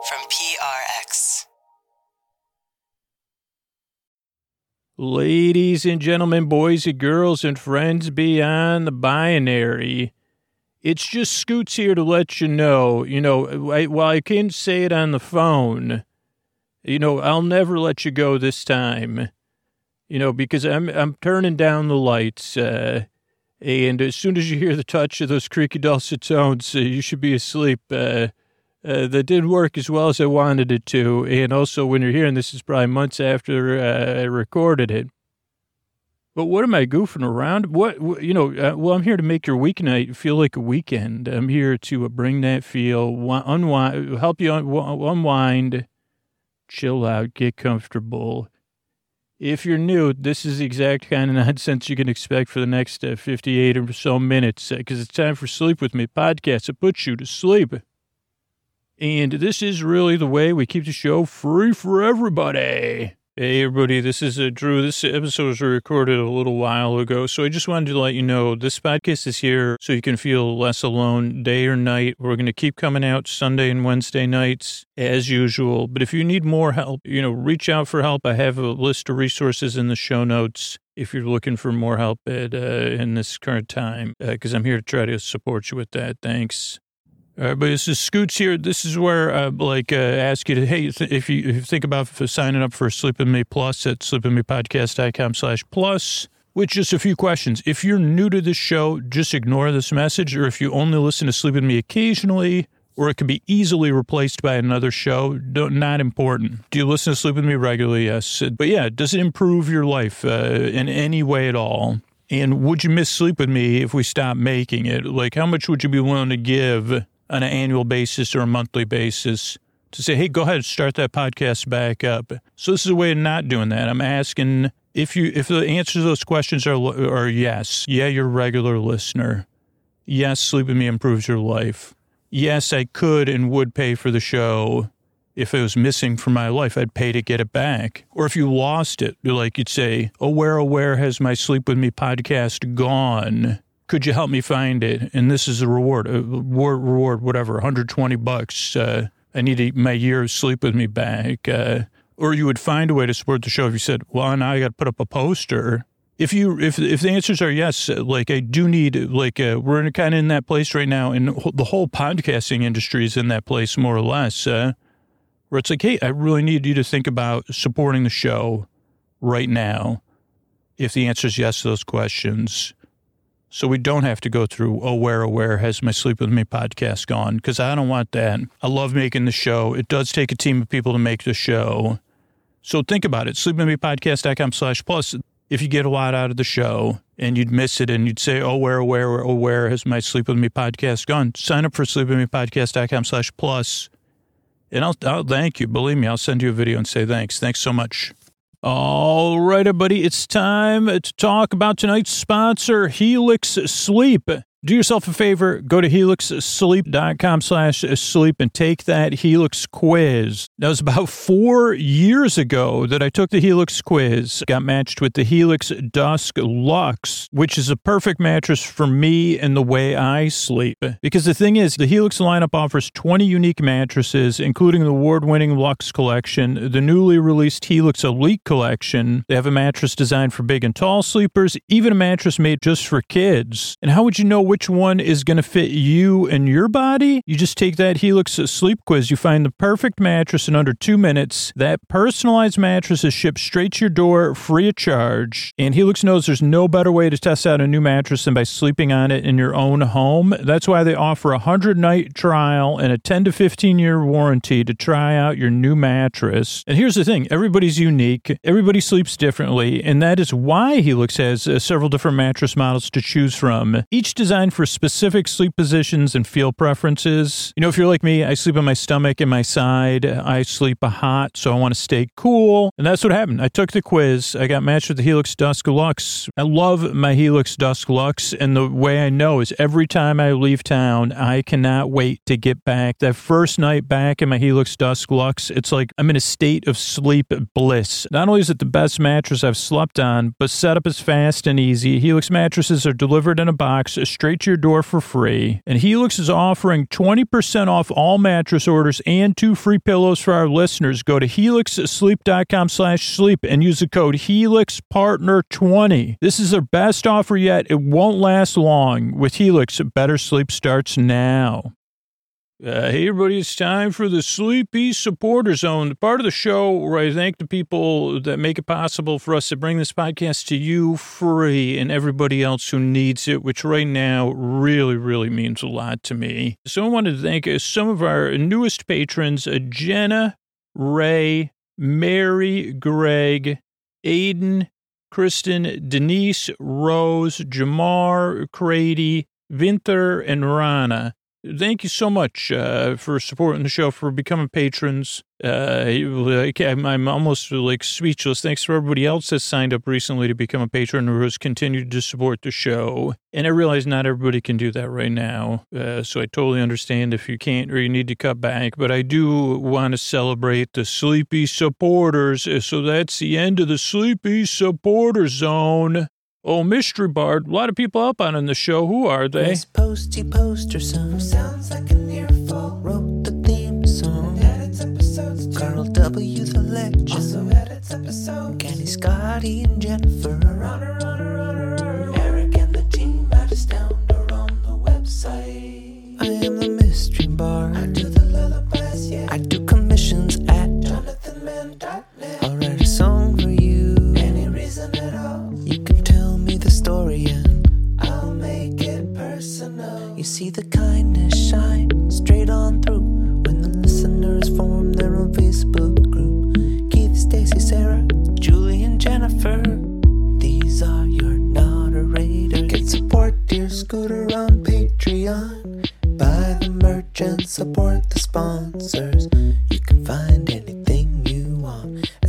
from PRX. Ladies and gentlemen, boys and girls, and friends beyond the binary, it's just Scoots here to let you know, while I can't say it on the phone, I'll never let you go this time, because I'm turning down the lights, and as soon as you hear the touch of those creaky dulcet tones, you should be asleep. That didn't work as well as I wanted it to, and also when you're hearing this, it's probably months after I recorded it. But what am I goofing around? Well, I'm here to make your weeknight feel like a weekend. I'm here to bring that feel, help you unwind, chill out, get comfortable. If you're new, this is the exact kind of nonsense you can expect for the next 58 or so minutes, because it's time for Sleep With Me podcast that puts you to sleep. And this is really the way we keep the show free for everybody. Hey, everybody, this is Drew. This episode was recorded a little while ago, so I just wanted to let you know this podcast is here so you can feel less alone day or night. We're going to keep coming out Sunday and Wednesday nights as usual. But if you need more help, reach out for help. I have a list of resources in the show notes if you're looking for more help in this current time, because I'm here to try to support you with that. Thanks. All right, but this is Scoots here. This is where I ask you to, hey, if you think about signing up for Sleep With Me Plus at sleepwithmepodcast.com/plus, with just a few questions. If you're new to this show, just ignore this message, or if you only listen to Sleep With Me occasionally, or it could be easily replaced by another show, not important. Do you listen to Sleep With Me regularly? Yes. But yeah, does it improve your life in any way at all? And would you miss Sleep With Me if we stopped making it? Like, how much would you be willing to give on an annual basis or a monthly basis to say, hey, go ahead, start that podcast back up? So this is a way of not doing that. I'm asking if the answer to those questions are yes. Yeah, you're a regular listener. Yes, Sleep With Me improves your life. Yes, I could and would pay for the show. If it was missing from my life, I'd pay to get it back. Or if you lost it, you'd say, oh, where has my Sleep With Me podcast gone? Could you help me find it? And this is a reward, whatever, $120. I need my year of Sleep With Me back. Or you would find a way to support the show if you said, well, now I got to put up a poster. If the answers are yes, I do need, we're kind of in that place right now, and the whole podcasting industry is in that place more or less, where it's like, hey, I really need you to think about supporting the show right now. If the answer is yes to those questions. So we don't have to go through, oh, where has my Sleep With Me podcast gone? Because I don't want that. I love making the show. It does take a team of people to make the show. So think about it. sleepwithmepodcast.com/plus. If you get a lot out of the show and you'd miss it and you'd say, oh, where has my Sleep With Me podcast gone? Sign up for sleepwithmepodcast.com/plus. And I'll thank you. Believe me, I'll send you a video and say thanks. Thanks so much. All right, everybody, it's time to talk about tonight's sponsor, Helix Sleep. Do yourself a favor, go to helixsleep.com/sleep and take that Helix quiz. That was about 4 years ago that I took the Helix quiz. Got matched with the Helix Dusk Luxe, which is a perfect mattress for me and the way I sleep. Because the thing is, the Helix lineup offers 20 unique mattresses, including the award-winning Luxe Collection, the newly released Helix Elite Collection. They have a mattress designed for big and tall sleepers, even a mattress made just for kids. And how would you know which one is going to fit you and your body? You just take that Helix Sleep quiz. You find the perfect mattress in under 2 minutes. That personalized mattress is shipped straight to your door free of charge. And Helix knows there's no better way to test out a new mattress than by sleeping on it in your own home. That's why they offer a 100-night trial and a 10 to 15-year warranty to try out your new mattress. And here's the thing. Everybody's unique. Everybody sleeps differently. And that is why Helix has several different mattress models to choose from. Each designed for specific sleep positions and feel preferences. If you're like me, I sleep on my stomach and my side. I sleep hot, so I want to stay cool. And that's what happened. I took the quiz. I got matched with the Helix Dusk Luxe. I love my Helix Dusk Luxe, and the way I know is every time I leave town, I cannot wait to get back. That first night back in my Helix Dusk Luxe, it's like I'm in a state of sleep bliss. Not only is it the best mattress I've slept on, but setup is fast and easy. Helix mattresses are delivered in a box straight straight to your door for free. And Helix is offering 20% off all mattress orders and 2 free pillows for our listeners. Go to helixsleep.com/sleep and use the code HelixPartner20. This is their best offer yet. It won't last long. With Helix, better sleep starts now. Hey, everybody, it's time for the Sleepy Supporter Zone, the part of the show where I thank the people that make it possible for us to bring this podcast to you free and everybody else who needs it, which right now really, really means a lot to me. So I wanted to thank some of our newest patrons, Jenna, Ray, Mary, Greg, Aiden, Kristen, Denise, Rose, Jamar, Crady, Vinther, and Rana. Thank you so much for supporting the show, for becoming patrons. I'm almost like speechless. Thanks for everybody else that's signed up recently to become a patron or has continued to support the show. And I realize not everybody can do that right now. So I totally understand if you can't or you need to cut back. But I do want to celebrate the Sleepy Supporters. So that's the end of the Sleepy Supporter Zone. Oh, Mystery Bard, a lot of people up on the show. Who are they? This posty poster son sounds like an earful. Wrote the theme song. Edits episodes too. Carl W. the legend. Also edits episodes. Kenny, Scotty, and Jennifer. Runner. Eric and the team at Astound are on the website. I am the Mystery Bard. I do the lullabies, yeah. I do commissions at JonathanMann.net. I'll write a song for you. Any reason at all. You can tell me the story and I'll make it personal. You see the kindness shine straight on through when the listeners form their own Facebook group. Keith, Stacy, Sarah, Julie, and Jennifer. These are your moderators. Get support dear Scooter on Patreon. Buy the merch and support the sponsors. You can find anything you want at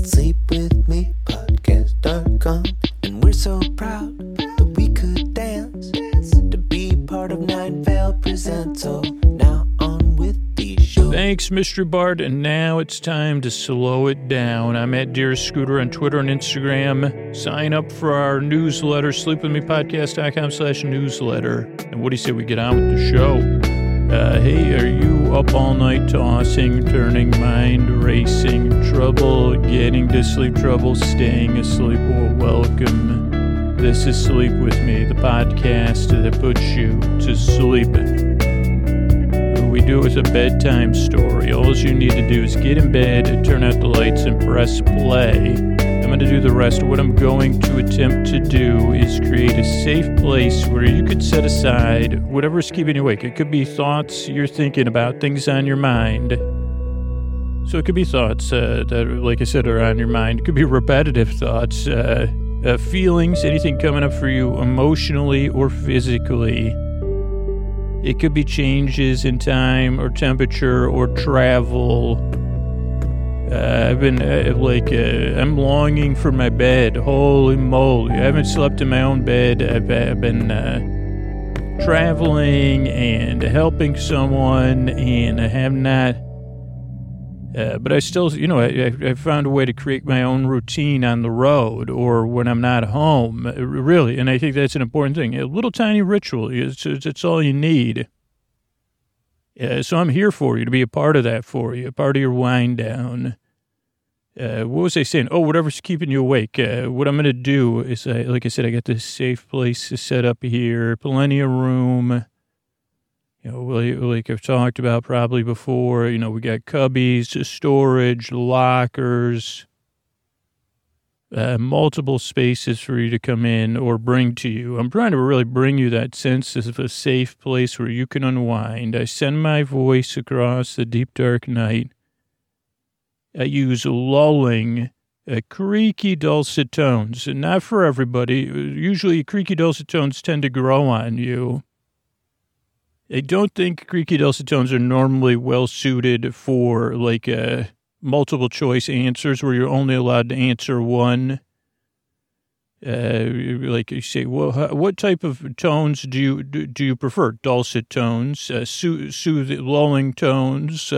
sleepwithmepodcast.com. And we're so proud that we could dance to be part of Nine Vale Presents. So now on with the show. Thanks, Mystery Bard. And now it's time to slow it down. I'm at Dear Scooter on Twitter and Instagram. Sign up for our newsletter, sleepwithmepodcast.com/newsletter. And what do you say we get on with the show? Hey, are you up all night tossing, turning, mind racing, trouble getting to sleep, trouble staying asleep? Well, welcome. This is Sleep With Me, the podcast that puts you to sleeping. We do it with a bedtime story. All you need to do is get in bed and turn out the lights and press play. I'm going to do the rest. What I'm going to attempt to do is create a safe place where you could set aside whatever's keeping you awake. It could be thoughts you're thinking about, things on your mind. So it could be thoughts that, like I said, are on your mind. It could be repetitive thoughts, feelings, anything coming up for you emotionally or physically. It could be changes in time or temperature or travel. I've been, I'm longing for my bed. Holy moly. I haven't slept in my own bed. I've been traveling and helping someone, and I have not, but I still, I found a way to create my own routine on the road or when I'm not home, really, and I think that's an important thing. A little tiny ritual, it's all you need. So I'm here for you, to be a part of that for you, a part of your wind down. What was I saying? Oh, whatever's keeping you awake. What I'm going to do is, like I said, I got this safe place to set up here, plenty of room. Like I've talked about probably before, we got cubbies, storage, lockers, multiple spaces for you to come in or bring to you. I'm trying to really bring you that sense of a safe place where you can unwind. I send my voice across the deep, dark night. I use lulling, creaky, dulcet tones. And not for everybody. Usually creaky, dulcet tones tend to grow on you. I don't think creaky, dulcet tones are normally well-suited for, multiple choice answers where you're only allowed to answer one. Like you say, well, what type of tones do you prefer? Dulcet tones, soothing, lulling tones,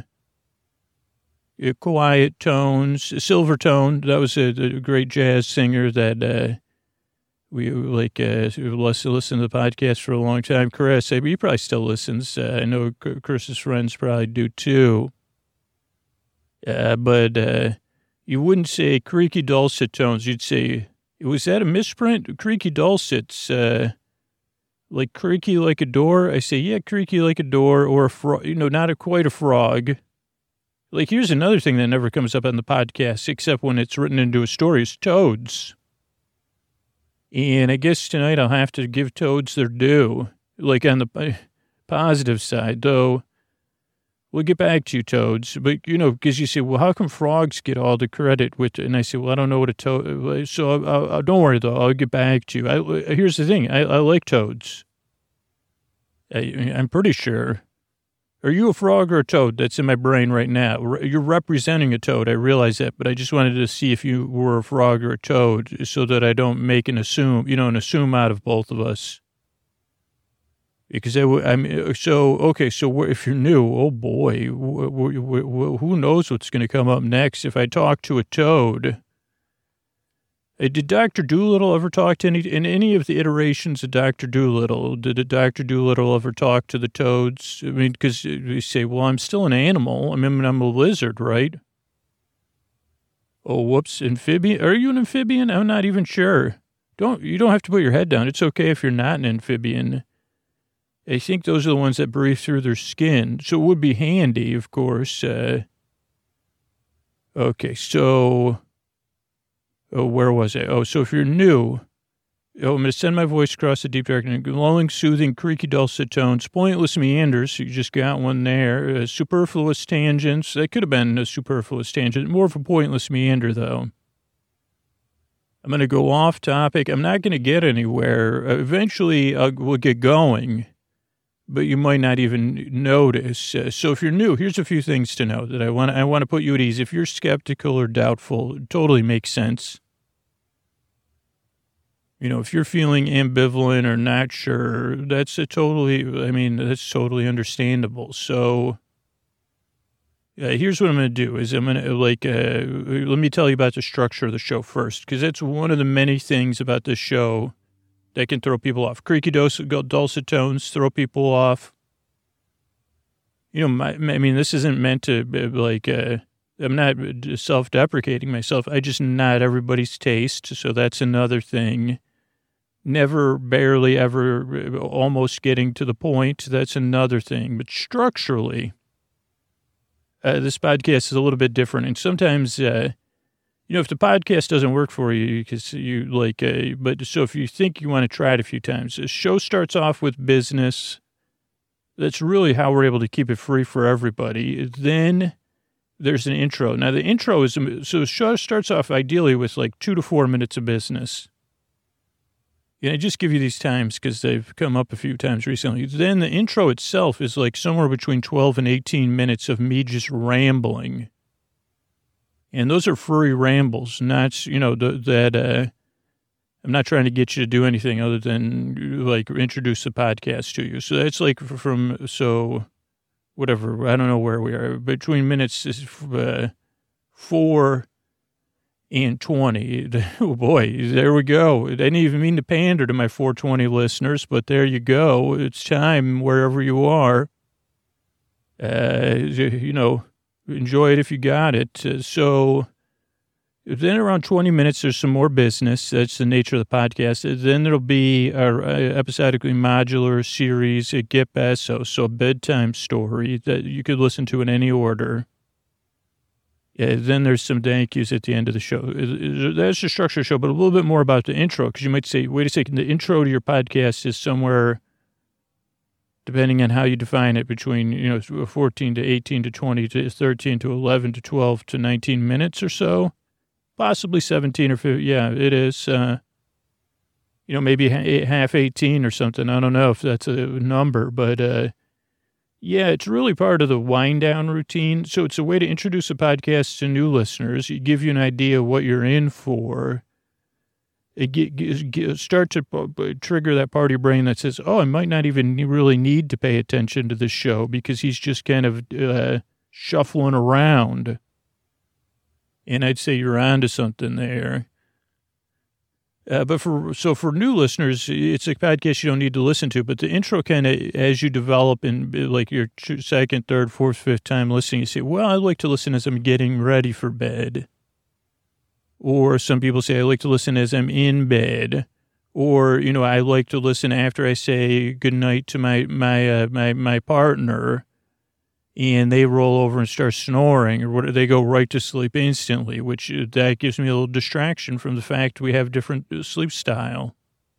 quiet tones, Silvertone. That was a great jazz singer that we like listen to the podcast for a long time. Chris, he probably still listens. I know Chris's friends probably do too. But you wouldn't say creaky dulcet tones. You'd say, was that a misprint? Creaky dulcets, like creaky like a door. I say, yeah, creaky like a door, or a frog. Not quite a frog. Like, here's another thing that never comes up on the podcast, except when it's written into a story, is toads. And I guess tonight I'll have to give toads their due, like on the positive side, though. We'll get back to you, toads. But, because you say, well, how come frogs get all the credit with it? And I say, well, I don't know what a toad, so don't worry, though. I'll get back to you. Here's the thing. I like toads. I'm pretty sure. Are you a frog or a toad? That's in my brain right now. You're representing a toad. I realize that, but I just wanted to see if you were a frog or a toad so that I don't make an assume out of both of us. Because so if you're new, oh boy, who knows what's going to come up next if I talk to a toad. Did Dr. Doolittle ever talk to in any of the iterations of Dr. Doolittle? Did Dr. Doolittle ever talk to the toads? I mean, because you say, well, I'm still an animal. I mean, I'm a lizard, right? Oh, whoops, amphibian? Are you an amphibian? I'm not even sure. You don't have to put your head down. It's okay if you're not an amphibian. I think those are the ones that breathe through their skin. So it would be handy, of course. Okay, so... Oh, where was I? Oh, so if you're new, I'm going to send my voice across the deep dark and lulling, soothing, creaky, dulcet tones, pointless meanders. You just got one there. Superfluous tangents. That could have been a superfluous tangent. More of a pointless meander, though. I'm going to go off topic. I'm not going to get anywhere. Eventually, we'll get going, but you might not even notice. So if you're new, here's a few things to know that I want to put you at ease. If you're skeptical or doubtful, it totally makes sense. If you're feeling ambivalent or not sure, that's totally understandable. So here's what I'm going to do is I'm going to let me tell you about the structure of the show first, because that's one of the many things about this show that can throw people off. Creaky dulcet tones throw people off. This isn't meant to I'm not self-deprecating myself. I just not everybody's taste. So that's another thing. Never, barely, ever, almost getting to the point. That's another thing. But structurally, this podcast is a little bit different. And sometimes, if the podcast doesn't work for you, because so if you think you want to try it a few times, the show starts off with business. That's really how we're able to keep it free for everybody. Then there's an intro. Now, the intro so the show starts off ideally with 2 to 4 minutes of business. I just give you these times because they've come up a few times recently. Then the intro itself is somewhere between 12 and 18 minutes of me just rambling. And those are free rambles, not, I'm not trying to get you to do anything other than, introduce the podcast to you. So that's whatever, I don't know where we are, between minutes 4 and 20. Oh, boy, there we go. I didn't even mean to pander to my 420 listeners, but there you go. It's time wherever you are. Enjoy it if you got it. So then around 20 minutes, there's some more business. That's the nature of the podcast. Then there'll be our episodically modular series, a Get Beso, so a bedtime story that you could listen to in any order. Then there's some thank yous at the end of the show. That's the structure of the show, but a little bit more about the intro, because you might say, wait a second, the intro to your podcast is somewhere, depending on how you define it, between 14 to 18 to 20 to 13 to 11 to 12 to 19 minutes or so, possibly 17 or 15. Yeah, it is. Maybe half 18 or something. I don't know if that's a number, but yeah, it's really part of the wind down routine. So it's a way to introduce a podcast to new listeners. It give you an idea of what you're in for. It start to trigger that part of your brain that says, oh, I might not even really need to pay attention to this show because he's just kind of shuffling around. And I'd say you're onto something there. But for new listeners, it's a podcast you don't need to listen to. But the intro kind of, as you develop in like your second, third, fourth, fifth time listening, you say, well, I like to listen as I'm getting ready for bed. Or some people say, I like to listen as I'm in bed. Or, you know, I like to listen after I say goodnight to my partner. And they roll over and start snoring, or they go right to sleep instantly, which that gives me a little distraction from the fact we have different sleep style.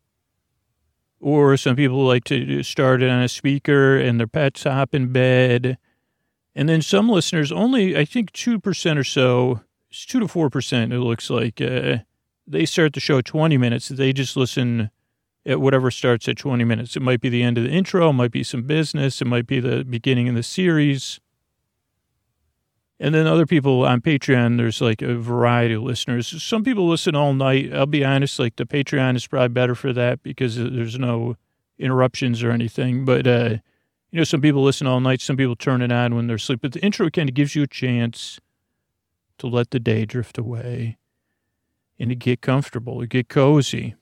Or some people like to start it on a speaker and their pets hop in bed. And then some listeners, only I think 2% or so, it's 2 to 4%, it looks like, they start the show at 20 minutes. They just listen at whatever starts at 20 minutes. It might be the end of the intro, it might be some business, it might be the beginning of the series. And then other people on Patreon, there's like a variety of listeners. Some people listen all night. I'll be honest, like the Patreon is probably better for that because there's no interruptions or anything. But, you know, some people listen all night, some people turn it on when they're asleep. But the intro kind of gives you a chance to let the day drift away and to get comfortable, to get cozy.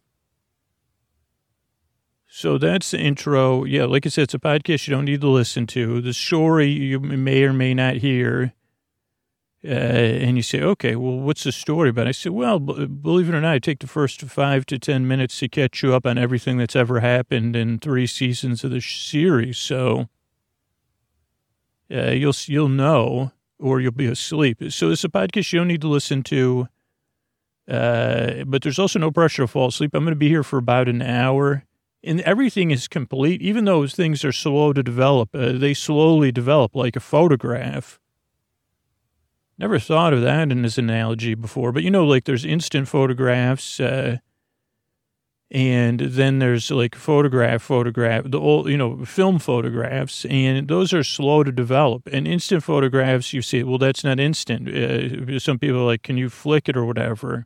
So that's the intro. Yeah, like I said, it's a podcast you don't need to listen to. The story you may or may not hear. And you say, okay, well, what's the story about? I said, well, believe it or not, I take the first 5 to 10 minutes to catch you up on everything that's ever happened in 3 seasons of the series. So you'll know, or you'll be asleep. So it's a podcast you don't need to listen to. But there's also no pressure to fall asleep. I'm going to be here for about an hour. And everything is complete, even though things are slow to develop. They slowly develop like a photograph. Never thought of that in this analogy before. But, you know, like there's instant photographs, and then there's like photograph, the old, you know, film photographs, and those are slow to develop. And instant photographs, you say, well, that's not instant. Some people are like, can you flick it or whatever?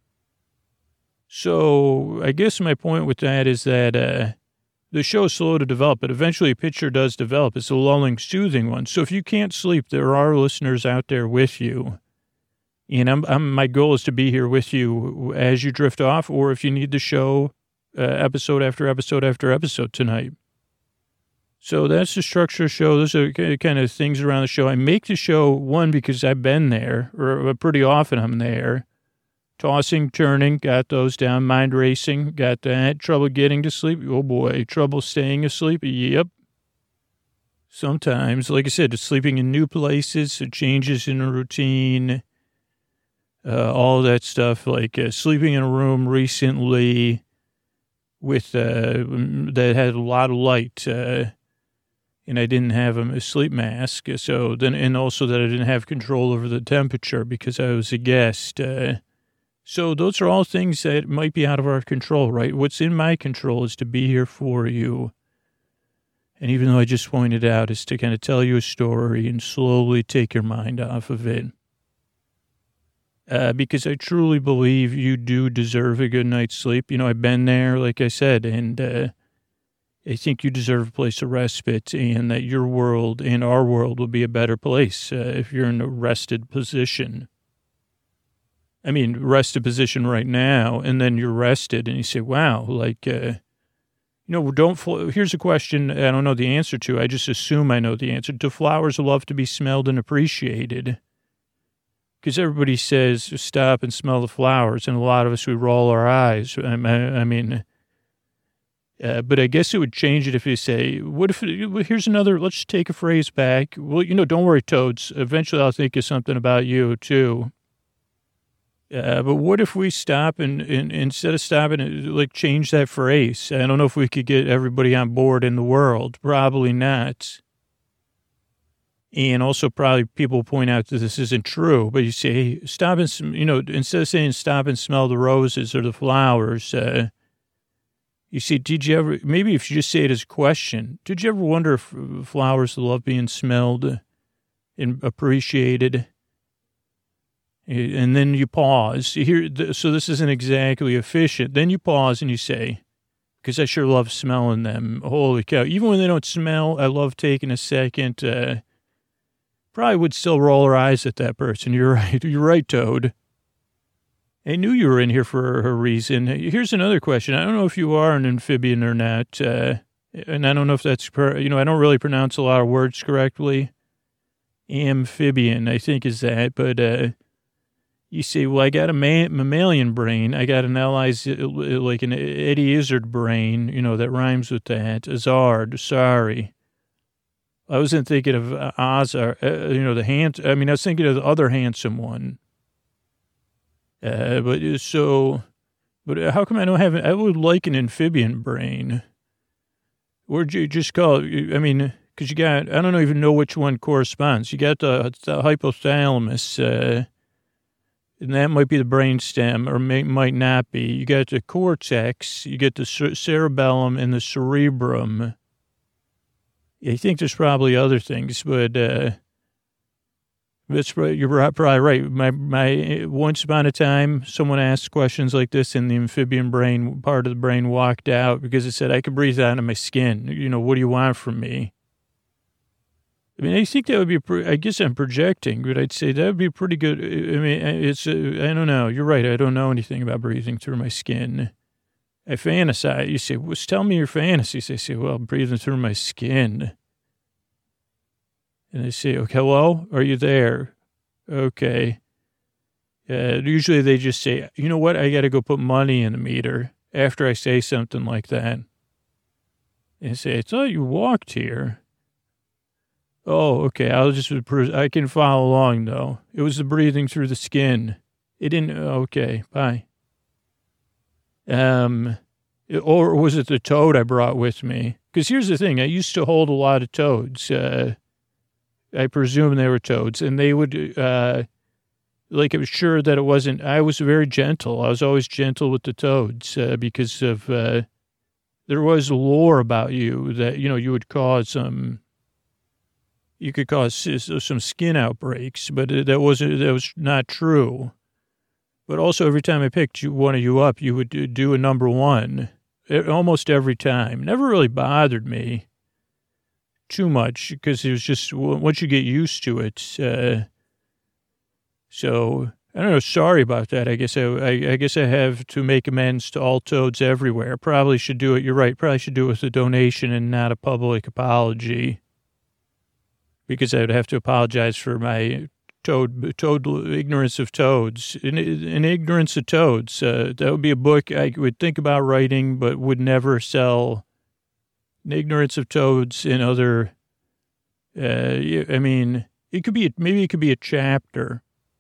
So I guess my point with that is that the show is slow to develop, but eventually a picture does develop. It's a lulling, soothing one. So if you can't sleep, there are listeners out there with you. And my goal is to be here with you as you drift off, or if you need the show episode after episode after episode tonight. So that's the structure of the show. Those are kind of things around the show. I make the show, one, because I've been there, or pretty often I'm there. Tossing, turning, got those down. Mind racing, got that. Trouble getting to sleep. Oh, boy. Trouble staying asleep. Yep. Sometimes, like I said, just sleeping in new places, changes in a routine, all that stuff, like sleeping in a room recently with that had a lot of light, and I didn't have a sleep mask. So then, and also that I didn't have control over the temperature because I was a guest. So those are all things that might be out of our control, right? What's in my control is to be here for you. And even though I just pointed out, is to kind of tell you a story and slowly take your mind off of it. Because I truly believe you do deserve a good night's sleep. You know, I've been there, like I said, and I think you deserve a place of respite, and that your world and our world will be a better place if you're in a rested position. I mean, rested position right now, and then you're rested, and you say, wow, like, you know, here's a question I don't know the answer to. I just assume I know the answer. Do flowers love to be smelled and appreciated? Because everybody says, stop and smell the flowers, and a lot of us, we roll our eyes. I mean, but I guess it would change it if you say, here's another, let's take a phrase back. Well, you know, don't worry, Toads. Eventually I'll think of something about you, too. But what if we stop and instead of stopping, like change that phrase? I don't know if we could get everybody on board in the world. Probably not. And also probably people point out that this isn't true. But you say, hey, stop and, you know, instead of saying stop and smell the roses or the flowers, you see, did you ever, maybe if you just say it as a question, did you ever wonder if flowers love being smelled and appreciated? And then you pause. So this isn't exactly efficient. Then you pause and you say, because I sure love smelling them. Holy cow. Even when they don't smell, I love taking a second. Probably would still roll our eyes at that person. You're right. You're right, Toad. I knew you were in here for a reason. Here's another question. I don't know if you are an amphibian or not, and I don't know if that's, I don't really pronounce a lot of words correctly. Amphibian, I think is that, but you say, well, I got a mammalian brain. I got an like an Eddie Izzard brain, that rhymes with that. Azard, sorry. I wasn't thinking of Azar, I was thinking of the other handsome one. But how come I don't have, I would like an amphibian brain. Where'd you just call it? Because you got, I don't even know which one corresponds. You got the hypothalamus, and that might be the brainstem, or might not be. You got the cortex, you get the cerebellum and the cerebrum. I think there's probably other things, but you're probably right. My once upon a time, someone asked questions like this, and the amphibian brain, part of the brain, walked out because it said, I can breathe out of my skin. What do you want from me? I think that would be, I guess I'm projecting, but I'd say that would be pretty good. I don't know. You're right. I don't know anything about breathing through my skin. I fantasize. You say, well, tell me your fantasies. I say, well, I'm breathing through my skin. And they say, okay, hello, are you there? Okay. Usually they just say, you know what? I got to go put money in the meter after I say something like that. And I say, I thought you walked here. Oh, okay. I can follow along though. It was the breathing through the skin. It didn't, okay, bye. Or was it the toad I brought with me? Because here's the thing. I used to hold a lot of toads. I presume they were toads, and they would, I was sure that it wasn't, I was very gentle. I was always gentle with the toads, because of, there was lore about you that, you would cause some skin outbreaks, but that was not true. But also every time I picked one of you up, you would do a number one, almost every time. Never really bothered me too much because it was just, once you get used to it. So I don't know. Sorry about that. I guess I have to make amends to all toads everywhere. Probably should do it. You're right. Probably should do it with a donation and not a public apology, because I would have to apologize for my toad ignorance of toads. An ignorance of toads. That would be a book I would think about writing, but would never sell. An ignorance of toads and other. It could be a chapter.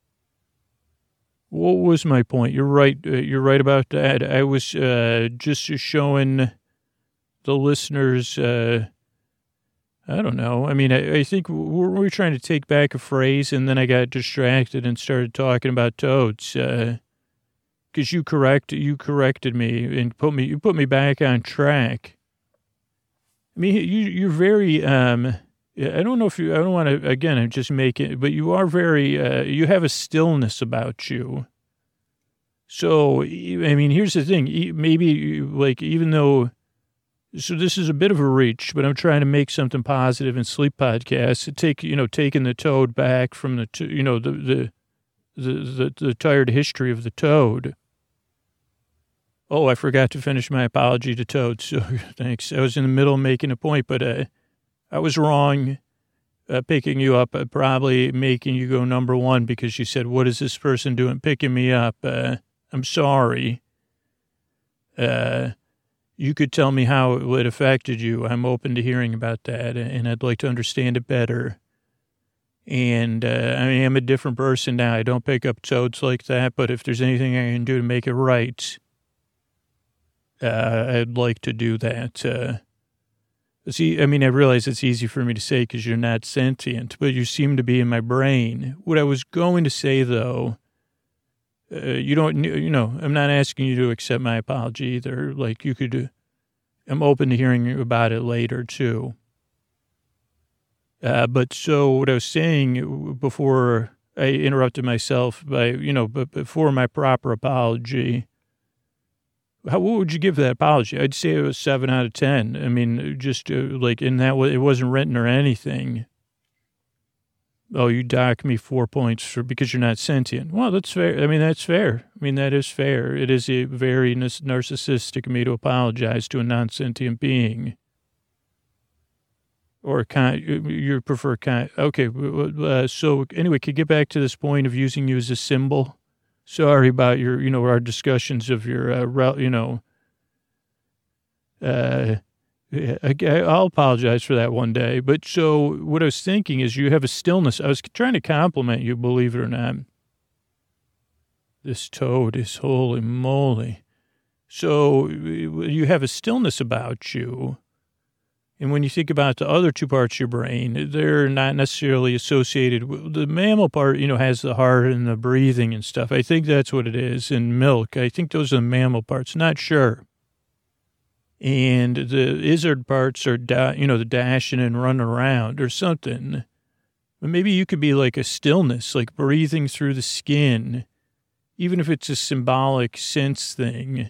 What was my point? You're right. You're right about that. I was just showing the listeners. I don't know. I think we're trying to take back a phrase, and then I got distracted and started talking about toads. Because you corrected me and you put me back on track. You're very. I don't know if I don't want to. Again, I'm just making. But you are very. You have a stillness about you. So here's the thing. Maybe even though. So this is a bit of a reach, but I'm trying to make something positive in Sleep Podcast. Taking the toad back from the tired history of the toad. Oh, I forgot to finish my apology to toads. So thanks. I was in the middle of making a point, but I was wrong picking you up, probably making you go number one because you said, what is this person doing picking me up? I'm sorry. You could tell me how it affected you. I'm open to hearing about that, and I'd like to understand it better. And I'm a different person now. I don't pick up toads like that, but if there's anything I can do to make it right, I'd like to do that. I realize it's easy for me to say because you're not sentient, but you seem to be in my brain. What I was going to say, though, I'm not asking you to accept my apology either. Like you could, I'm open to hearing about it later too. But so what I was saying before I interrupted myself but before my proper apology, what would you give that apology? I'd say it was 7 out of 10. Just in that way, it wasn't written or anything. oh, you dock me 4 points because you're not sentient. Well, that's fair. I mean, that's fair. I mean, that is fair. It is a very narcissistic of me to apologize to a non-sentient being. Or you prefer kind. Okay, so anyway, could get back to this point of using you as a symbol. Sorry about your, our discussions of your, I'll apologize for that one day. But so what I was thinking is you have a stillness. I was trying to compliment you, believe it or not. This toad is holy moly. So you have a stillness about you. And when you think about the other two parts of your brain, they're not necessarily associated with the mammal part, has the heart and the breathing and stuff. I think that's what it is. And milk, I think those are the mammal parts. Not sure. And the izzard parts are, the dashing and running around or something. But maybe you could be like a stillness, like breathing through the skin, even if it's a symbolic sense thing.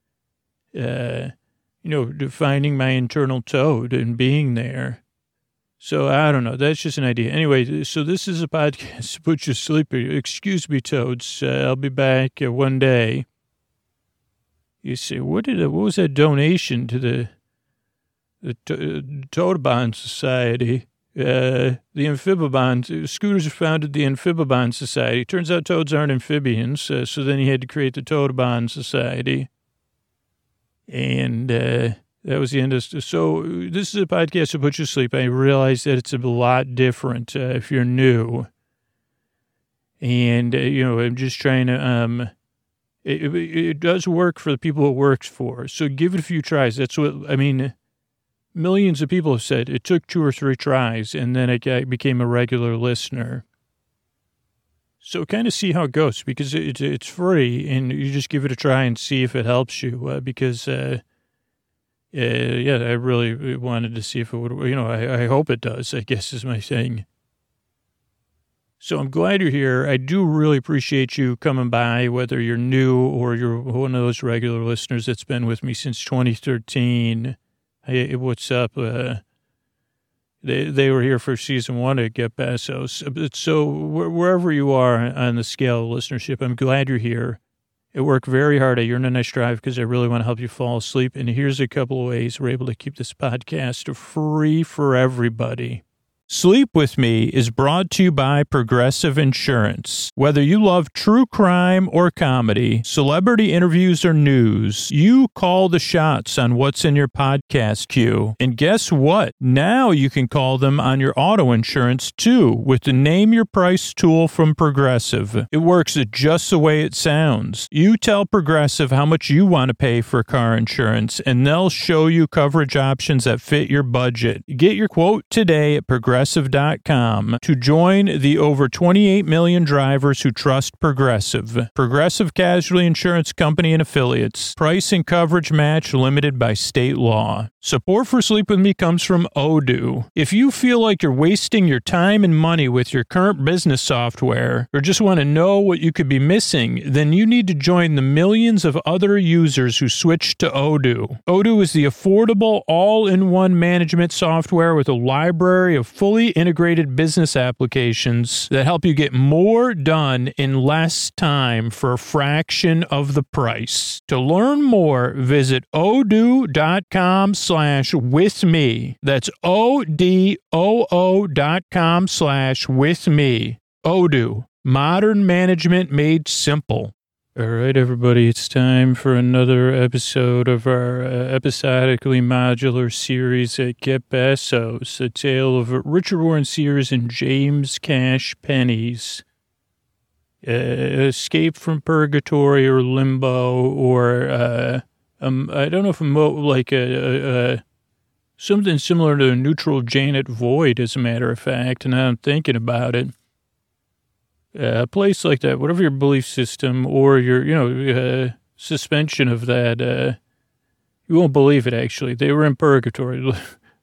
Defining my internal toad and being there. So I don't know. That's just an idea. Anyway, so this is a podcast to put you to sleep. Excuse me, toads. I'll be back one day. You say, what was that donation to the Toadabon Society? The Amphibibon, Scooters founded the Amphibibon Society. Turns out toads aren't amphibians, so then he had to create the Toadabon Society. And that was the end of it. So this is a podcast to put you to sleep. I realize that it's a lot different if you're new. And, I'm just trying to, it does work for the people it works for. So give it a few tries. That's what, millions of people have said it took 2 or 3 tries, and then I became a regular listener. So kind of see how it goes, because it's free, and you just give it a try and see if it helps you, because, I really wanted to see if it would, I hope it does, I guess is my thing. So I'm glad you're here. I do really appreciate you coming by, whether you're new or you're one of those regular listeners that's been with me since 2013. Hey, what's up? They were here for season 1 at Get Bezos. So wherever you are on the scale of listenership, I'm glad you're here. I work very hard. I earn a nice drive because I really want to help you fall asleep. And here's a couple of ways we're able to keep this podcast free for everybody. Sleep With Me is brought to you by Progressive Insurance. Whether you love true crime or comedy, celebrity interviews or news, you call the shots on what's in your podcast queue. And guess what? Now you can call them on your auto insurance too with the Name Your Price tool from Progressive. It works just the way it sounds. You tell Progressive how much you want to pay for car insurance, and they'll show you coverage options that fit your budget. Get your quote today at Progressive.com to join the over 28 million drivers who trust Progressive. Progressive Casualty Insurance Company and Affiliates. Price and coverage match limited by state law. Support for Sleep With Me comes from Odoo. If you feel like you're wasting your time and money with your current business software, or just want to know what you could be missing, then you need to join the millions of other users who switched to Odoo. Odoo is the affordable, all-in-one management software with a library of fully integrated business applications that help you get more done in less time for a fraction of the price. To learn more, visit odoo.com/withme. That's odoo.com/withme. Odoo, modern management made simple. All right, everybody, it's time for another episode of our episodically modular series at Get Bezos, a tale of Richard Warren Sears and James Cash Penny's escape from purgatory or limbo, or I don't know if something similar to a neutral Janet Void, as a matter of fact, and I'm thinking about it. A place like that, whatever your belief system or your, suspension of that, you won't believe it, actually. They were in purgatory.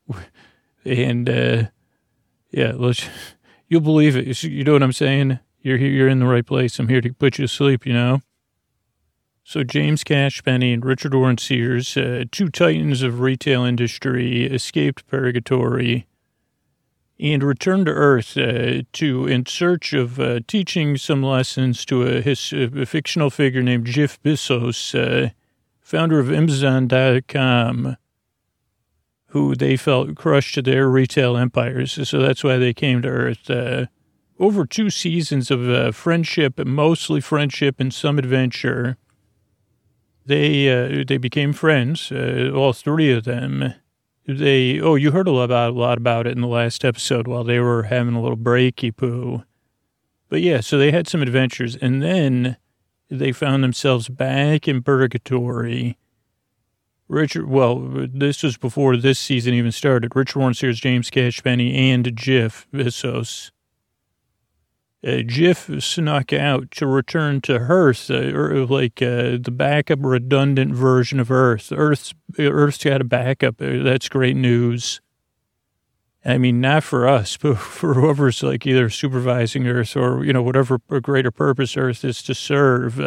And, you'll believe it. You know what I'm saying? You're here, you're in the right place. I'm here to put you to sleep, So James Cash Penny and Richard Warren Sears, two titans of retail industry, escaped purgatory and returned to Earth in search of teaching some lessons to a fictional figure named Jeff Bezos, founder of Amazon.com, who they felt crushed their retail empires. So that's why they came to Earth. Over 2 seasons of friendship, mostly friendship and some adventure, they became friends, all 3 of them. You heard a lot about it in the last episode while they were having a little breaky poo. But yeah, so they had some adventures, and then they found themselves back in purgatory. This was before this season even started. Richard Warren Sears, James Cash Penny, and Jeff Bezos. Jeff snuck out to return to Earth, the backup redundant version of Earth. Earth's got a backup. That's great news. I mean, not for us, but for whoever's like either supervising Earth or, whatever greater purpose Earth is to serve.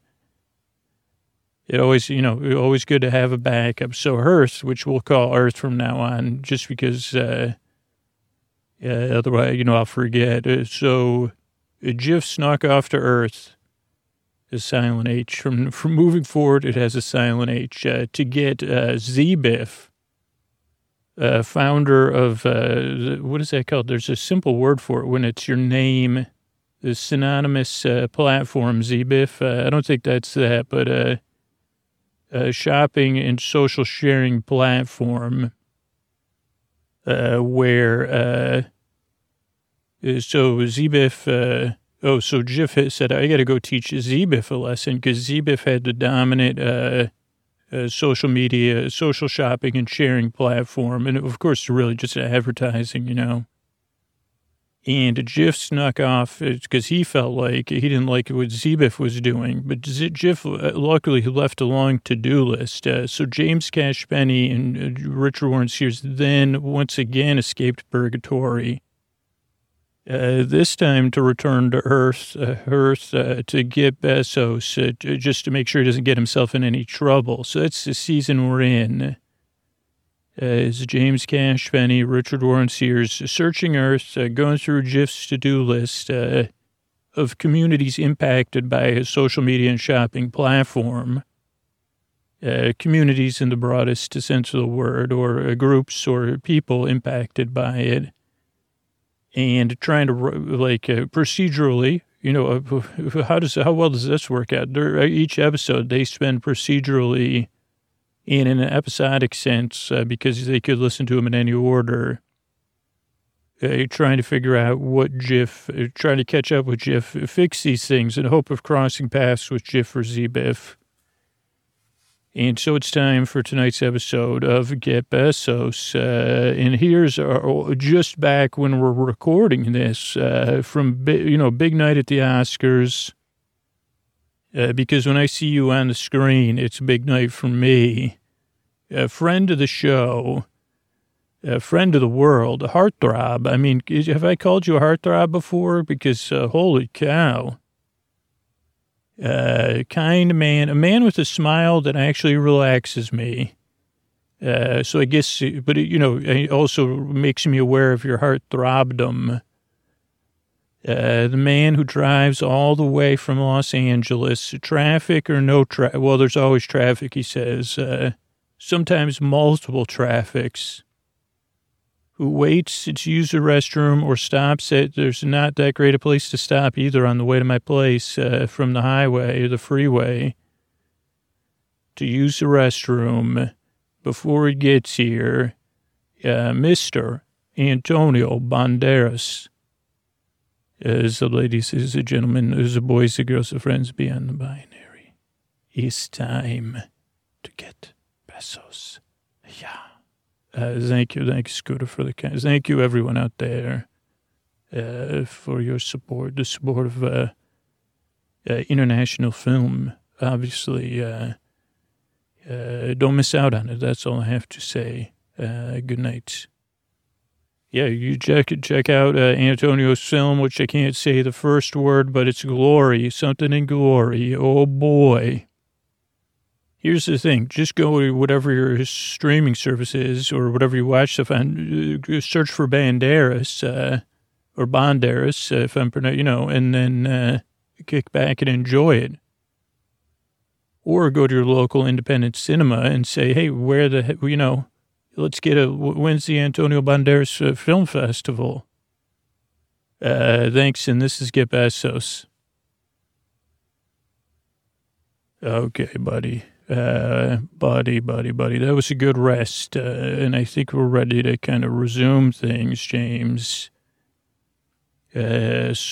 Always good to have a backup. So Earth, which we'll call Earth from now on, just because, otherwise, I'll forget. So Jeff snuck off to Earth, a silent H. From moving forward, it has a silent H, to get ZBiff, founder of, what is that called? There's a simple word for it when it's your name, the synonymous platform, ZBiff. I don't think that's that, but a shopping and social sharing platform where... So ZBiff, so Jeff said, I got to go teach ZBiff a lesson because ZBiff had the dominant social media, social shopping and sharing platform. And of course, really just advertising, And Jeff snuck off because he felt like he didn't like what ZBiff was doing. But Jeff, luckily, he left a long to-do list. So James Cash Penny and Richard Warren Sears then once again escaped purgatory. This time to return to Earth to get Bezos, just to make sure he doesn't get himself in any trouble. So that's the season we're in. Is James Cash Penny, Richard Warren Sears, searching Earth, going through Jeff's to-do list of communities impacted by his social media and shopping platform. Communities in the broadest sense of the word, or groups or people impacted by it. And trying to, procedurally, how well does this work out? Each episode, they spend procedurally in an episodic sense because they could listen to them in any order, trying to figure out trying to catch up with Jeff, fix these things in hope of crossing paths with Jeff or ZBiff. And so it's time for tonight's episode of Get Bezos. And here's just back when we're recording this from, big night at the Oscars. Because when I see you on the screen, it's a big night for me. A friend of the show, a friend of the world, a heartthrob. I mean, have I called you a heartthrob before? Because holy cow. Kind man, a man with a smile that actually relaxes me. So I guess, but it also makes me aware of your heartthrobdom. The man who drives all the way from Los Angeles, traffic or no traffic. Well, there's always traffic, he says. Sometimes multiple traffics. Who waits to use the restroom or stops at, there's not that great a place to stop either on the way to my place from the highway or the freeway, to use the restroom before he gets here. Mr. Antonio Banderas. As the ladies, as the gentlemen, as the boys, the girls, the friends beyond the binary. It's time to get Bezos. Yeah. Thank you, Scooter, for the kind. Thank you, everyone out there, for your support, the support of international film. Obviously, don't miss out on it. That's all I have to say. Good night. Yeah, you check out Antonio's film, which I can't say the first word, but it's Glory, something in Glory. Oh, boy. Here's the thing. Just go to whatever your streaming service is or whatever you watch stuff on. Search for Banderas or Banderas, if I'm pronouncing, and then kick back and enjoy it. Or go to your local independent cinema and say, hey, where the heck, let's get when's the Antonio Banderas Film Festival? Thanks, and this is Get Bezos. Okay, buddy. Buddy. That was a good rest, and I think we're ready to kind of resume things, James. But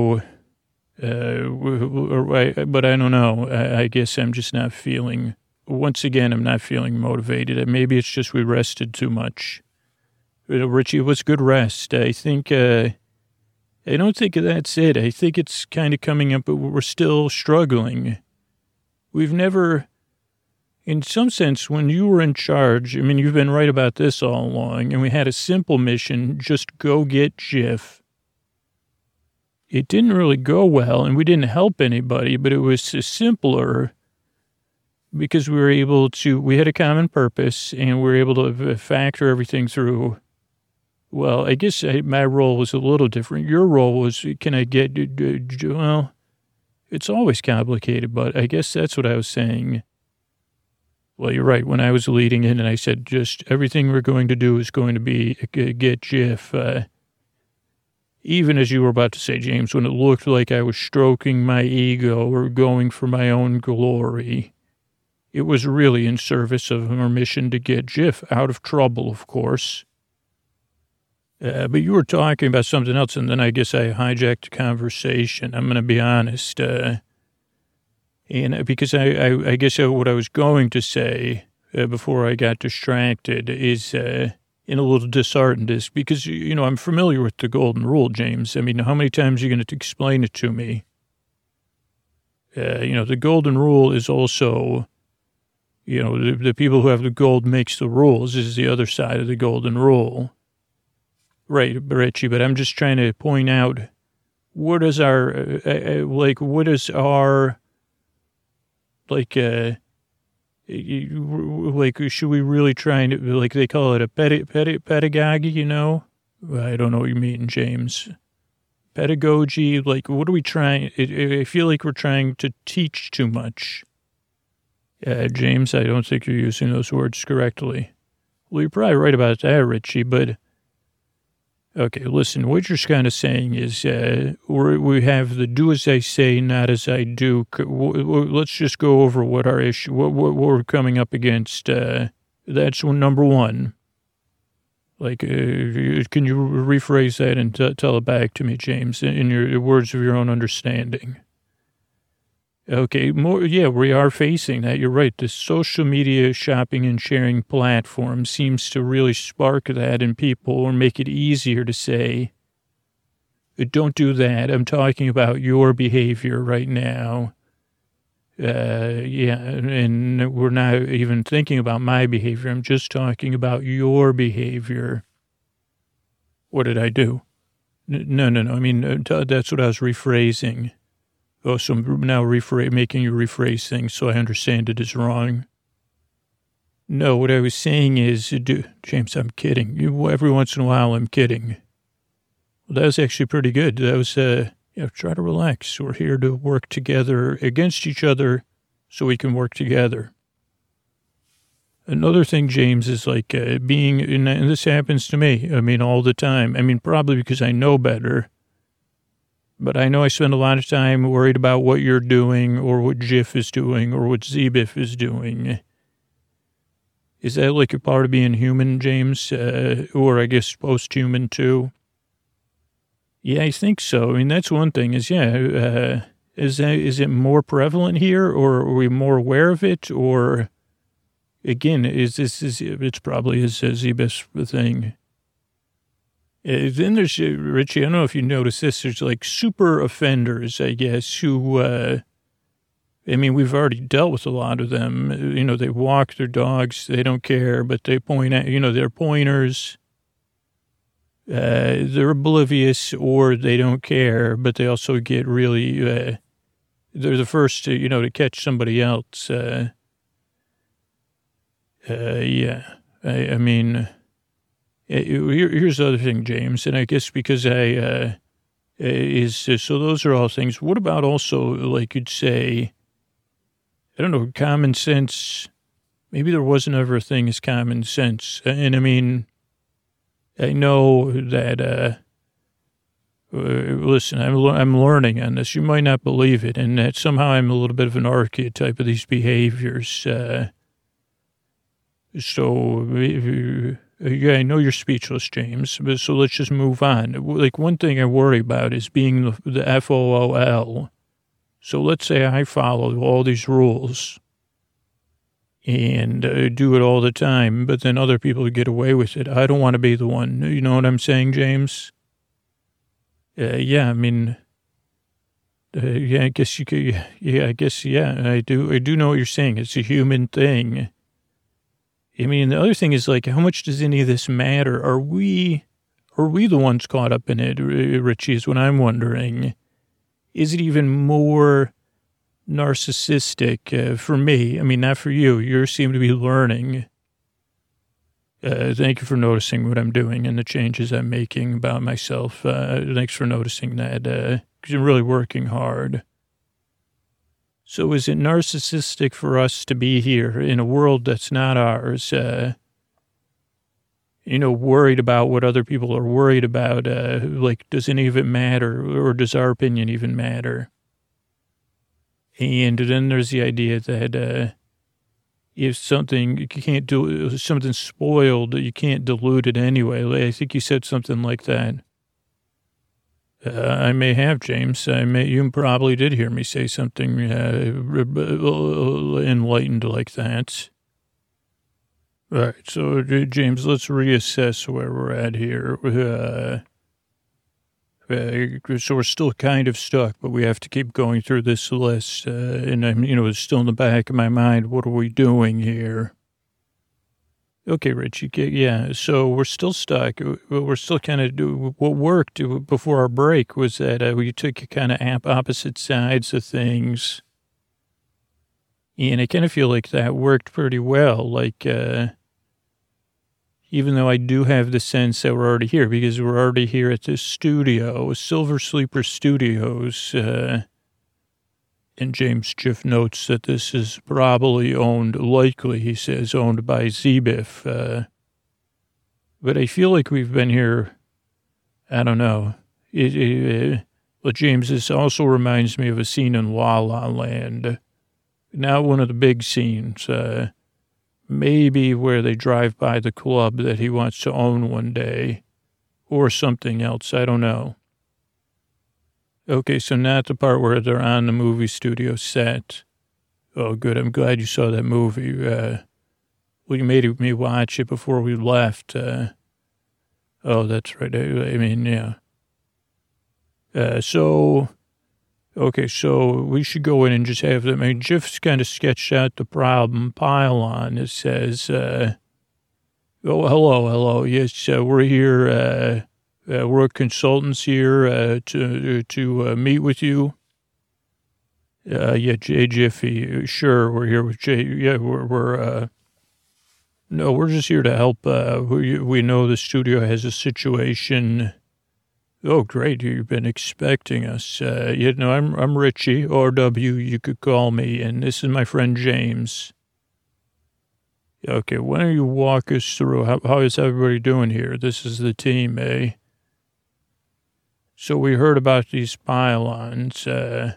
I don't know. I guess I'm just not feeling, once again, I'm not feeling motivated. Maybe it's just we rested too much. Richie, it was good rest. I think, I don't think that's it. I think it's kind of coming up, but we're still struggling. We've never, in some sense, when you were in charge, I mean, you've been right about this all along, and we had a simple mission, just go get Jif. It didn't really go well, and we didn't help anybody, but it was simpler because we had a common purpose, and we were able to factor everything through. Well, I guess my role was a little different. Your role was, well, it's always complicated, but I guess that's what I was saying. Well, you're right. When I was leading in and I said, just everything we're going to do is going to be get Jif, even as you were about to say, James, when it looked like I was stroking my ego or going for my own glory, it was really in service of our mission to get Jif out of trouble, of course. But you were talking about something else, and then I guess I hijacked the conversation. I'm going to be honest. And because I guess what I was going to say before I got distracted is in a little disheartened is because, I'm familiar with the golden rule, James. I mean, how many times are you going to explain it to me? The golden rule is also, the people who have the gold makes the rules is the other side of the golden rule. Right, Richie, but I'm just trying to point out should we really try and, they call it a pedagogy, I don't know what you mean, James. Pedagogy, what are we trying? I feel like we're trying to teach too much. James, I don't think you're using those words correctly. Well, you're probably right about that, Richie, but... Okay, listen, what you're kind of saying is we have the do as I say, not as I do. Let's just go over what our issue, what we're coming up against. That's number one. Can you rephrase that and tell it back to me, James, in your words of your own understanding? Okay, we are facing that. You're right. The social media shopping and sharing platform seems to really spark that in people or make it easier to say, don't do that. I'm talking about your behavior right now. And we're not even thinking about my behavior. I'm just talking about your behavior. What did I do? No. I mean, that's what I was rephrasing. Oh, so I'm now making you rephrase things so I understand it is wrong. No, what I was saying is, James, I'm kidding. Every once in a while, I'm kidding. Well, that was actually pretty good. That was, try to relax. We're here to work together against each other so we can work together. Another thing, James, is being, and this happens to me, all the time. Probably because I know better. But I know I spend a lot of time worried about what you're doing or what Jif is doing or what ZBIF is doing. Is that a part of being human, James? Or I guess post-human too? Yeah, I think so. That's one thing is it more prevalent here or are we more aware of it? Or again, it's probably a ZBIF thing. Then there's, Richie, I don't know if you noticed this, there's super offenders, I guess, who, we've already dealt with a lot of them. They walk their dogs, they don't care, but they point at, they're pointers. They're oblivious or they don't care, but they also get really, they're the first to, to catch somebody else. Yeah. I mean, here's the other thing, James, and I guess because so those are all things. What about also, like you'd say, I don't know, common sense? Maybe there wasn't ever a thing as common sense. And I mean, I know that, listen, I'm learning on this. You might not believe it, and that somehow I'm a little bit of an archetype of these behaviors. So, yeah, I know you're speechless, James, but so let's just move on. Like, one thing I worry about is being the FOOL. So let's say I follow all these rules and do it all the time, but then other people get away with it. I don't want to be the one. You know what I'm saying, James? Yeah, I mean, yeah, I guess you could, yeah, I guess, yeah, I do know what you're saying. It's a human thing. I mean, the other thing is, like, how much does any of this matter? Are we the ones caught up in it, Richie, is what I'm wondering. Is it even more narcissistic for me? I mean, not for you. You seem to be learning. Thank you for noticing what I'm doing and the changes I'm making about myself. Thanks for noticing that, because I'm really working hard. So is it narcissistic for us to be here in a world that's not ours, worried about what other people are worried about? Like, does any of it matter, or does our opinion even matter? And then there's the idea that if something, you can't do, something's spoiled, you can't dilute it anyway. I think you said something like that. I may have, James. You probably did hear me say something enlightened like that. All right, so James, let's reassess where we're at here. So we're still kind of stuck, but we have to keep going through this list. And I'm, it's still in the back of my mind. What are we doing here? Okay, Richie. Yeah. So we're still stuck. We're still kind of what worked before our break was that we took kind of opposite sides of things. And I kind of feel like that worked pretty well. Like, even though I do have the sense that we're already here, because we're already here at this studio, Silver Sleeper Studios. And James Jiff notes that this is probably likely, he says, owned by ZBIF. But I feel like we've been here, I don't know. But James, this also reminds me of a scene in La La Land. Not one of the big scenes, maybe where they drive by the club that he wants to own one day, or something else, I don't know. Okay, so not the part where they're on the movie studio set. Oh, good. I'm glad you saw that movie. Well, you made me watch it before we left. Oh, that's right. I mean, yeah. Okay, so we should go in and just have them. I mean, Jiff's kind of sketched out the problem. Pylon, it says, oh, hello. Yes, we're here, we're consultants here to meet with you. Yeah, Jay Jiffy. Sure, we're here with Jay. Yeah, we're just here to help. We know the studio has a situation. Oh, great! You've been expecting us. I'm Richie, RW. You could call me, and this is my friend James. Okay, why don't you walk us through how is everybody doing here? This is the team, eh? So we heard about these pylons, okay,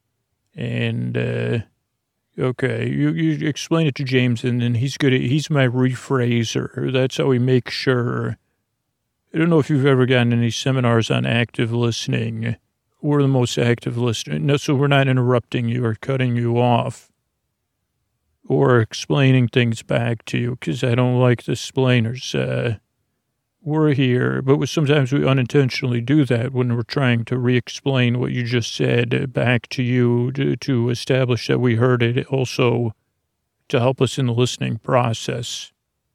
you explain it to James, and then he's my rephraser. That's how we make sure. I don't know if you've ever gotten any seminars on active listening. We're the most active listener. No, so we're not interrupting you or cutting you off or explaining things back to you, because I don't like the explainers. We're here, but sometimes we unintentionally do that when we're trying to re-explain what you just said back to you to establish that we heard it, also to help us in the listening process.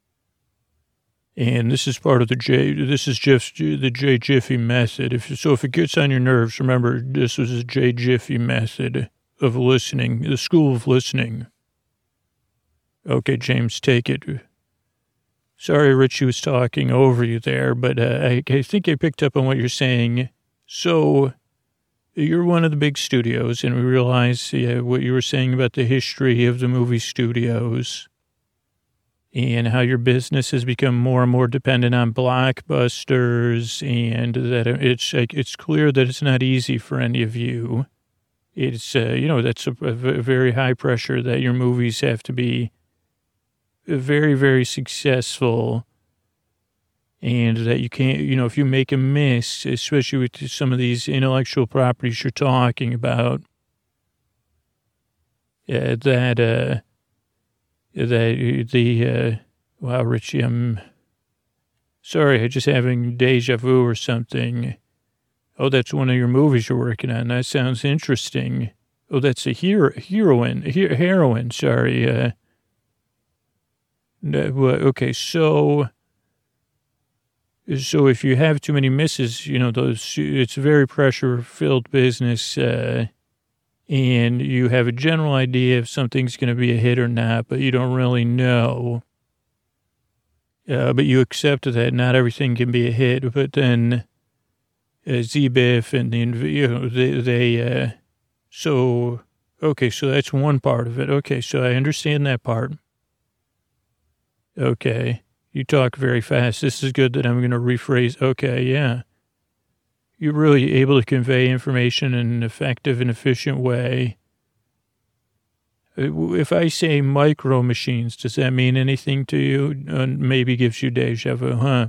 And this is part of the Jay Jiffy method. If it gets on your nerves, remember, this was a Jay Jiffy method of listening, the school of listening. Okay, James, take it. Sorry, Richie was talking over you there, but I think I picked up on what you're saying. So you're one of the big studios, and we realize what you were saying about the history of the movie studios and how your business has become more and more dependent on blockbusters, and that it's clear that it's not easy for any of you. It's, that's a very high pressure that your movies have to be very, very successful, and that you can't, if you make a miss, especially with some of these intellectual properties you're talking about, wow, Richie, I'm sorry, I'm just having deja vu or something. Oh, that's one of your movies you're working on. That sounds interesting. Oh, that's a heroine, sorry. Okay, so if you have too many misses, it's a very pressure-filled business, and you have a general idea if something's going to be a hit or not, but you don't really know. But you accept that not everything can be a hit, but then ZBIF and okay, so that's one part of it. Okay, so I understand that part. Okay, you talk very fast. This is good that I'm going to rephrase. Okay, yeah. You're really able to convey information in an effective and efficient way. If I say micro machines, does that mean anything to you? Maybe gives you deja vu, huh?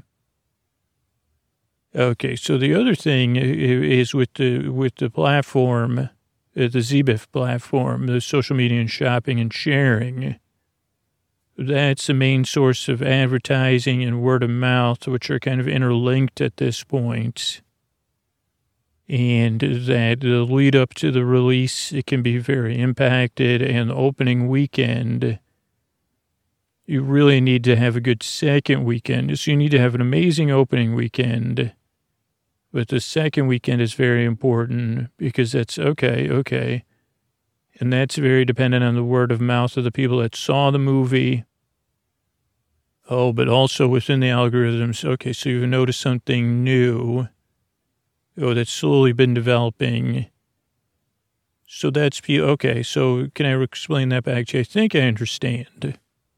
Okay, so the other thing is with the platform, the ZBIF platform, the social media and shopping and sharing. That's the main source of advertising and word of mouth, which are kind of interlinked at this point. And that the lead up to the release, it can be very impacted. And the opening weekend, you really need to have a good second weekend. So you need to have an amazing opening weekend. But the second weekend is very important because that's okay. And that's very dependent on the word of mouth of the people that saw the movie. Oh, but also within the algorithms. Okay, so you've noticed something new. Oh, that's slowly been developing. So that's, okay, so can I explain that back to you? I think I understand.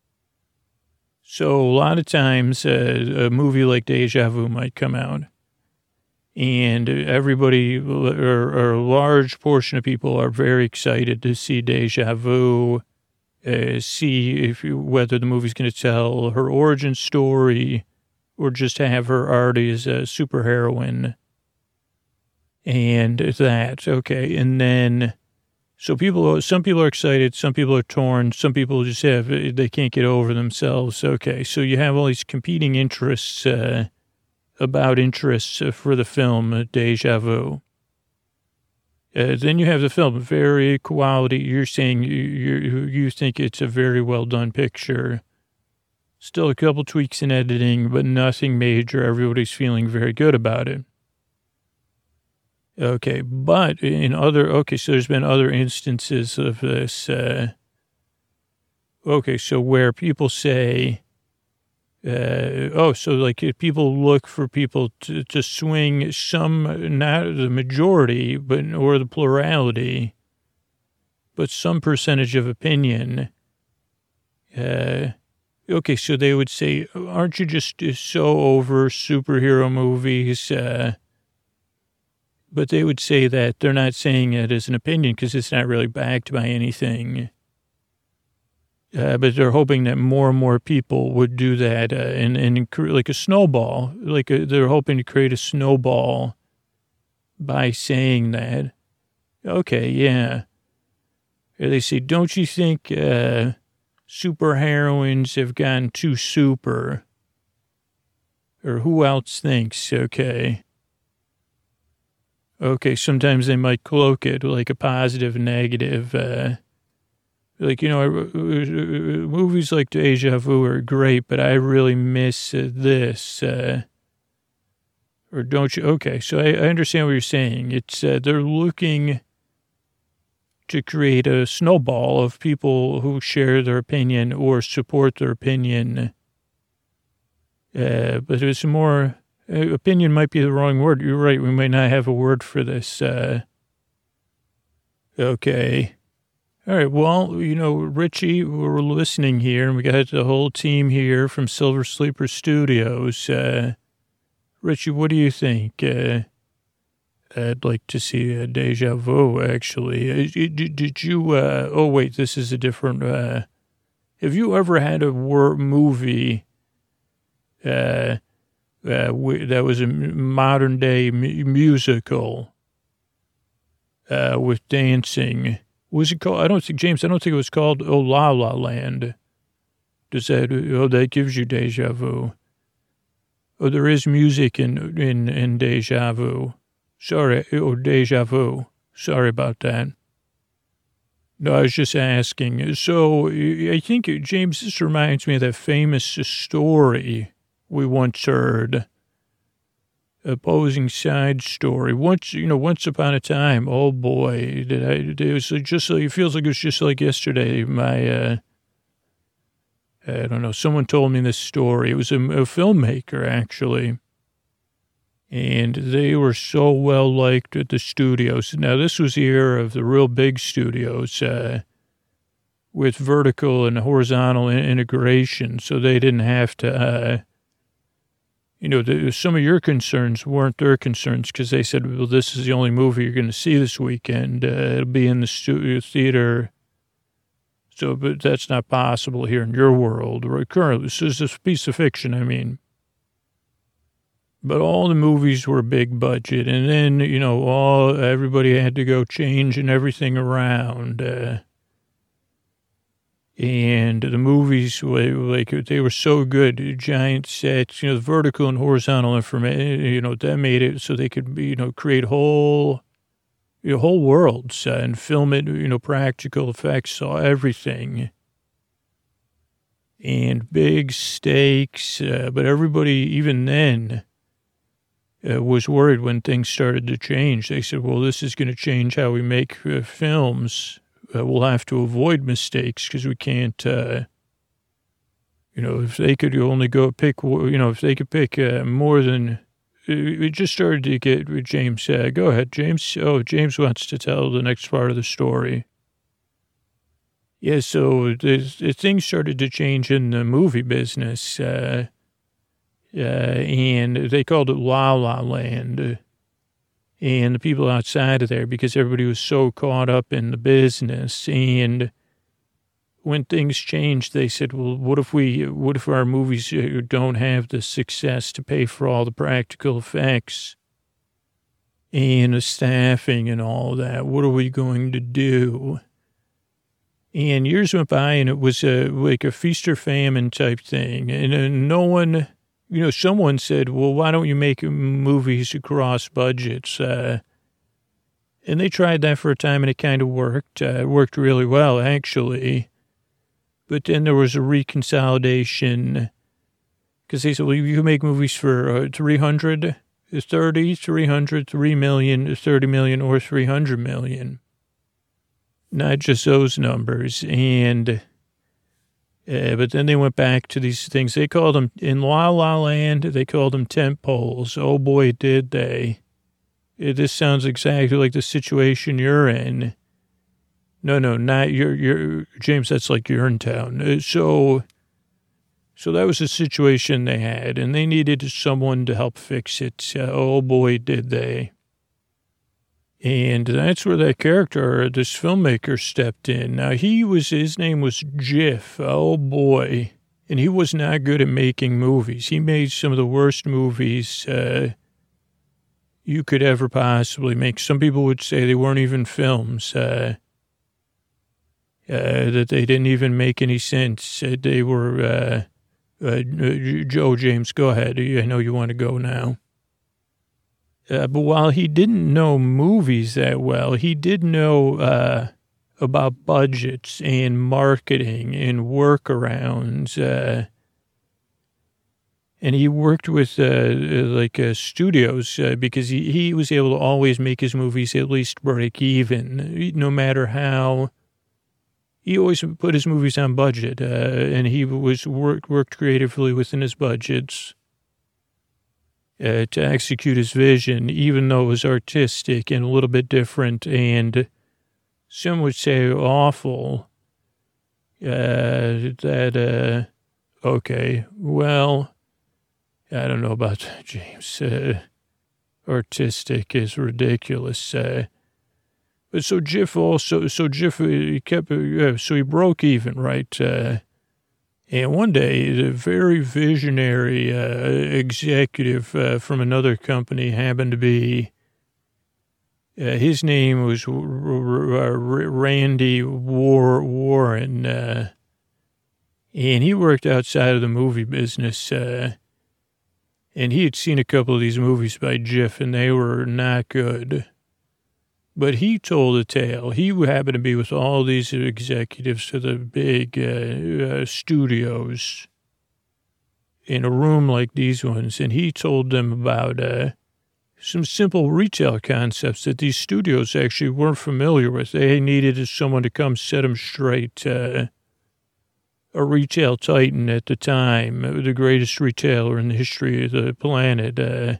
So a lot of times a movie like Deja Vu might come out. And everybody, or a large portion of people, are very excited to see Deja Vu, see whether the movie's going to tell her origin story or just have her already as a superheroine. And that, okay. And then, some people are excited, some people are torn, some people just they can't get over themselves. Okay, so you have all these competing interests, about interests for the film Deja Vu. Then you have the film, very quality. You're saying you think it's a very well done picture. Still a couple tweaks in editing, but nothing major. Everybody's feeling very good about it. Okay, but so there's been other instances of this. So where people say, so like if people look for people to swing some, not the majority, or the plurality, but some percentage of opinion. Okay, so they would say, aren't you just so over superhero movies? But they would say that they're not saying it as an opinion because it's not really backed by anything. But they're hoping that more and more people would do that and like a snowball. They're hoping to create a snowball by saying that. Okay, yeah. They say, don't you think superheroines have gone too super? Or who else thinks, okay. Okay, sometimes they might cloak it like a positive, negative. Movies like Deja Vu are great, but I really miss this. Or don't you? Okay, so I understand what you're saying. It's they're looking to create a snowball of people who share their opinion or support their opinion. But it's more, opinion might be the wrong word. You're right. We might not have a word for this. Okay. All right. Well, Richie, we're listening here, and we got the whole team here from Silver Sleeper Studios. Richie, what do you think? I'd like to see Deja Vu, actually. Did you, oh, wait, this is a different, have you ever had a movie that was a modern-day musical with dancing? Was it called, I don't think it was called La La Land. That gives you Deja Vu. Oh, there is music in Deja Vu. Sorry, Deja Vu. Sorry about that. No, I was just asking. So I think, James, this reminds me of that famous story we once heard. Opposing side story. Once upon a time, oh boy, it feels like it was just like yesterday. I don't know, someone told me this story. It was a filmmaker, actually. And they were so well liked at the studios. Now, this was the era of the real big studios with vertical and horizontal integration, so they didn't have to, some of your concerns weren't their concerns because they said, well, this is the only movie you're going to see this weekend. It'll be in the theater. So, but that's not possible here in your world. Right? Currently, this is a piece of fiction, I mean. But all the movies were big budget, and then, everybody had to go changing everything around. And the movies, they were so good, giant sets, vertical and horizontal information, that made it so they could, create whole worlds and film it, practical effects, saw everything. And big stakes, but everybody, even then, was worried when things started to change. They said, well, this is going to change how we make films. We'll have to avoid mistakes because we can't, if they could only go pick, if they could pick more than, it just started to get, James, go ahead, James. Oh, James wants to tell the next part of the story. Yeah, so things started to change in the movie business. And they called it La La Land. And the people outside of there, because everybody was so caught up in the business. And when things changed, they said, well, what if our movies don't have the success to pay for all the practical effects and the staffing and all that? What are we going to do? And years went by, and it was like a feast or famine type thing. And no one... someone said, well, why don't you make movies across budgets? And they tried that for a time, and it kind of worked. It worked really well, actually. But then there was a reconsolidation because they said, well, you can make movies for 300, 3 million, 30 million, or 300 million. Not just those numbers. And... but then they went back to these things. They called them, in La La Land, they called them tent poles. Oh, boy, did they. This sounds exactly like the situation you're in. No, not your James, that's like Urinetown. So that was the situation they had, and they needed someone to help fix it. Oh, boy, did they. And that's where that character, this filmmaker, stepped in. Now, his name was Jiff. Oh, boy. And he was not good at making movies. He made some of the worst movies you could ever possibly make. Some people would say they weren't even films, that they didn't even make any sense. They were, Joe, James, go ahead. I know you want to go now. But while he didn't know movies that well, he did know about budgets and marketing and workarounds. And he worked with studios because he was able to always make his movies at least break even, no matter how. He always put his movies on budget, and he worked creatively within his budgets to execute his vision, even though it was artistic and a little bit different, and some would say awful. Okay, well, I don't know about that, James. Artistic is ridiculous. But so Jiff he kept, so he broke even, right? And one day, the very visionary executive from another company happened to be, his name was Randy Warren, and he worked outside of the movie business, and he had seen a couple of these movies by Jiff, and they were not good. But he told a tale. He happened to be with all these executives to the big studios in a room like these ones, and he told them about some simple retail concepts that these studios actually weren't familiar with. They needed someone to come set them straight. A retail titan at the time, the greatest retailer in the history of the planet,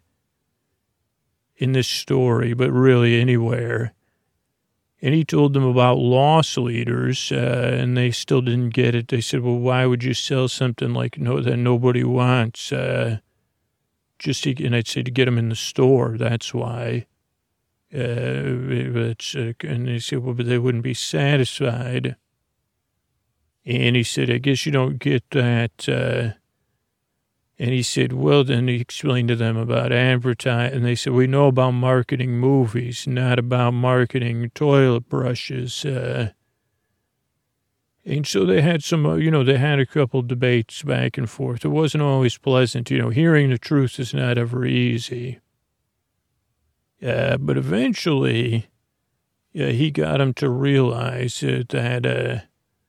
in this story, but really anywhere. And he told them about loss leaders, and they still didn't get it. They said, well, why would you sell something like that nobody wants? And I'd say to get them in the store, that's why. And they said, well, but they wouldn't be satisfied. And he said, I guess you don't get that. And he said, well, then he explained to them about advertising. And they said, we know about marketing movies, not about marketing toilet brushes. And so they had some, they had a couple debates back and forth. It wasn't always pleasant. Hearing the truth is not ever easy. But eventually, he got him to realize that,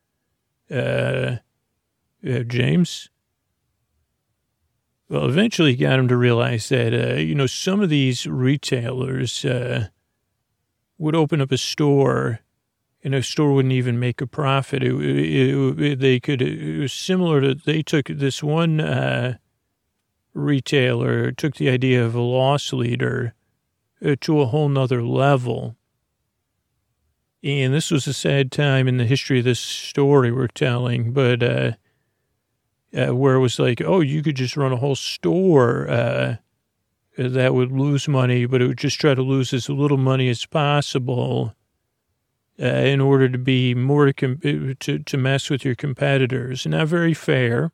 James? Well, eventually he got him to realize that, some of these retailers would open up a store, and a store wouldn't even make a profit. It was similar to, they took this one retailer, took the idea of a loss leader to a whole nother level. And this was a sad time in the history of this story we're telling, but where it was like, oh, you could just run a whole store that would lose money, but it would just try to lose as little money as possible in order to be more to mess with your competitors. Not very fair.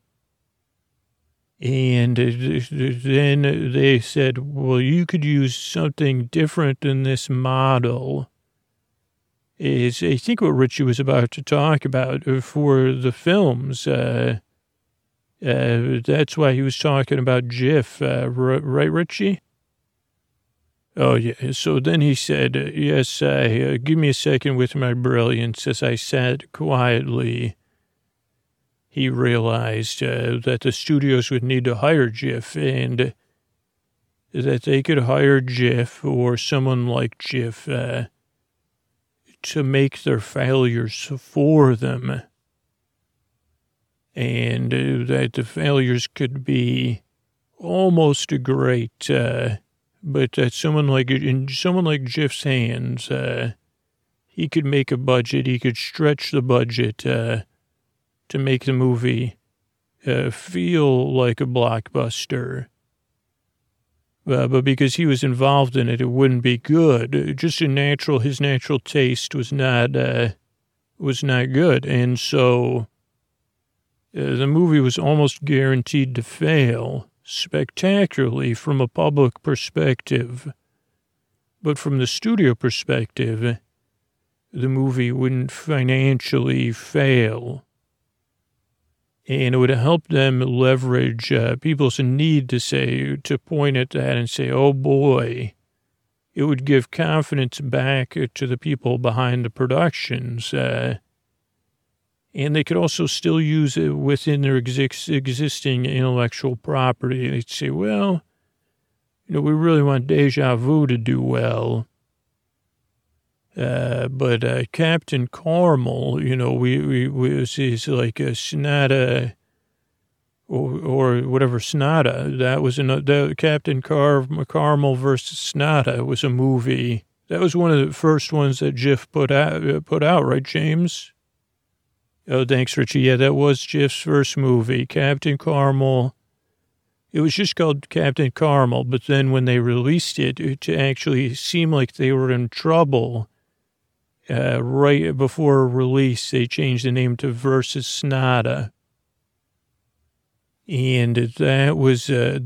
And then they said, well, you could use something different than this model. I think what Richie was about to talk about for the films. That's why he was talking about Jiff, right, Richie? Oh, yeah. So then he said, yes, give me a second with my brilliance. As I sat quietly, he realized that the studios would need to hire Jiff, and that they could hire Jiff or someone like Jiff to make their failures for them. And that the failures could be almost great, but that someone like Jiff's hands, he could make a budget. He could stretch the budget to make the movie feel like a blockbuster. But because he was involved in it, it wouldn't be good. Just his natural taste was not good, and so. The movie was almost guaranteed to fail spectacularly from a public perspective. But from the studio perspective, the movie wouldn't financially fail. And it would help them leverage people's need to point at that and say, oh boy, it would give confidence back to the people behind the productions. And they could also still use it within their existing intellectual property. They'd say, well, we really want Deja Vu to do well. But Captain Caramel, he's like a Snada or whatever Snada. That was another, Captain Caramel versus Snada was a movie. That was one of the first ones that Jif put out, right, James? Oh, thanks, Richie. Yeah, that was Jif's first movie, Captain Caramel. It was just called Captain Caramel, but then when they released it to actually seem like they were in trouble, right before release, they changed the name to Versus Snada. And that was, it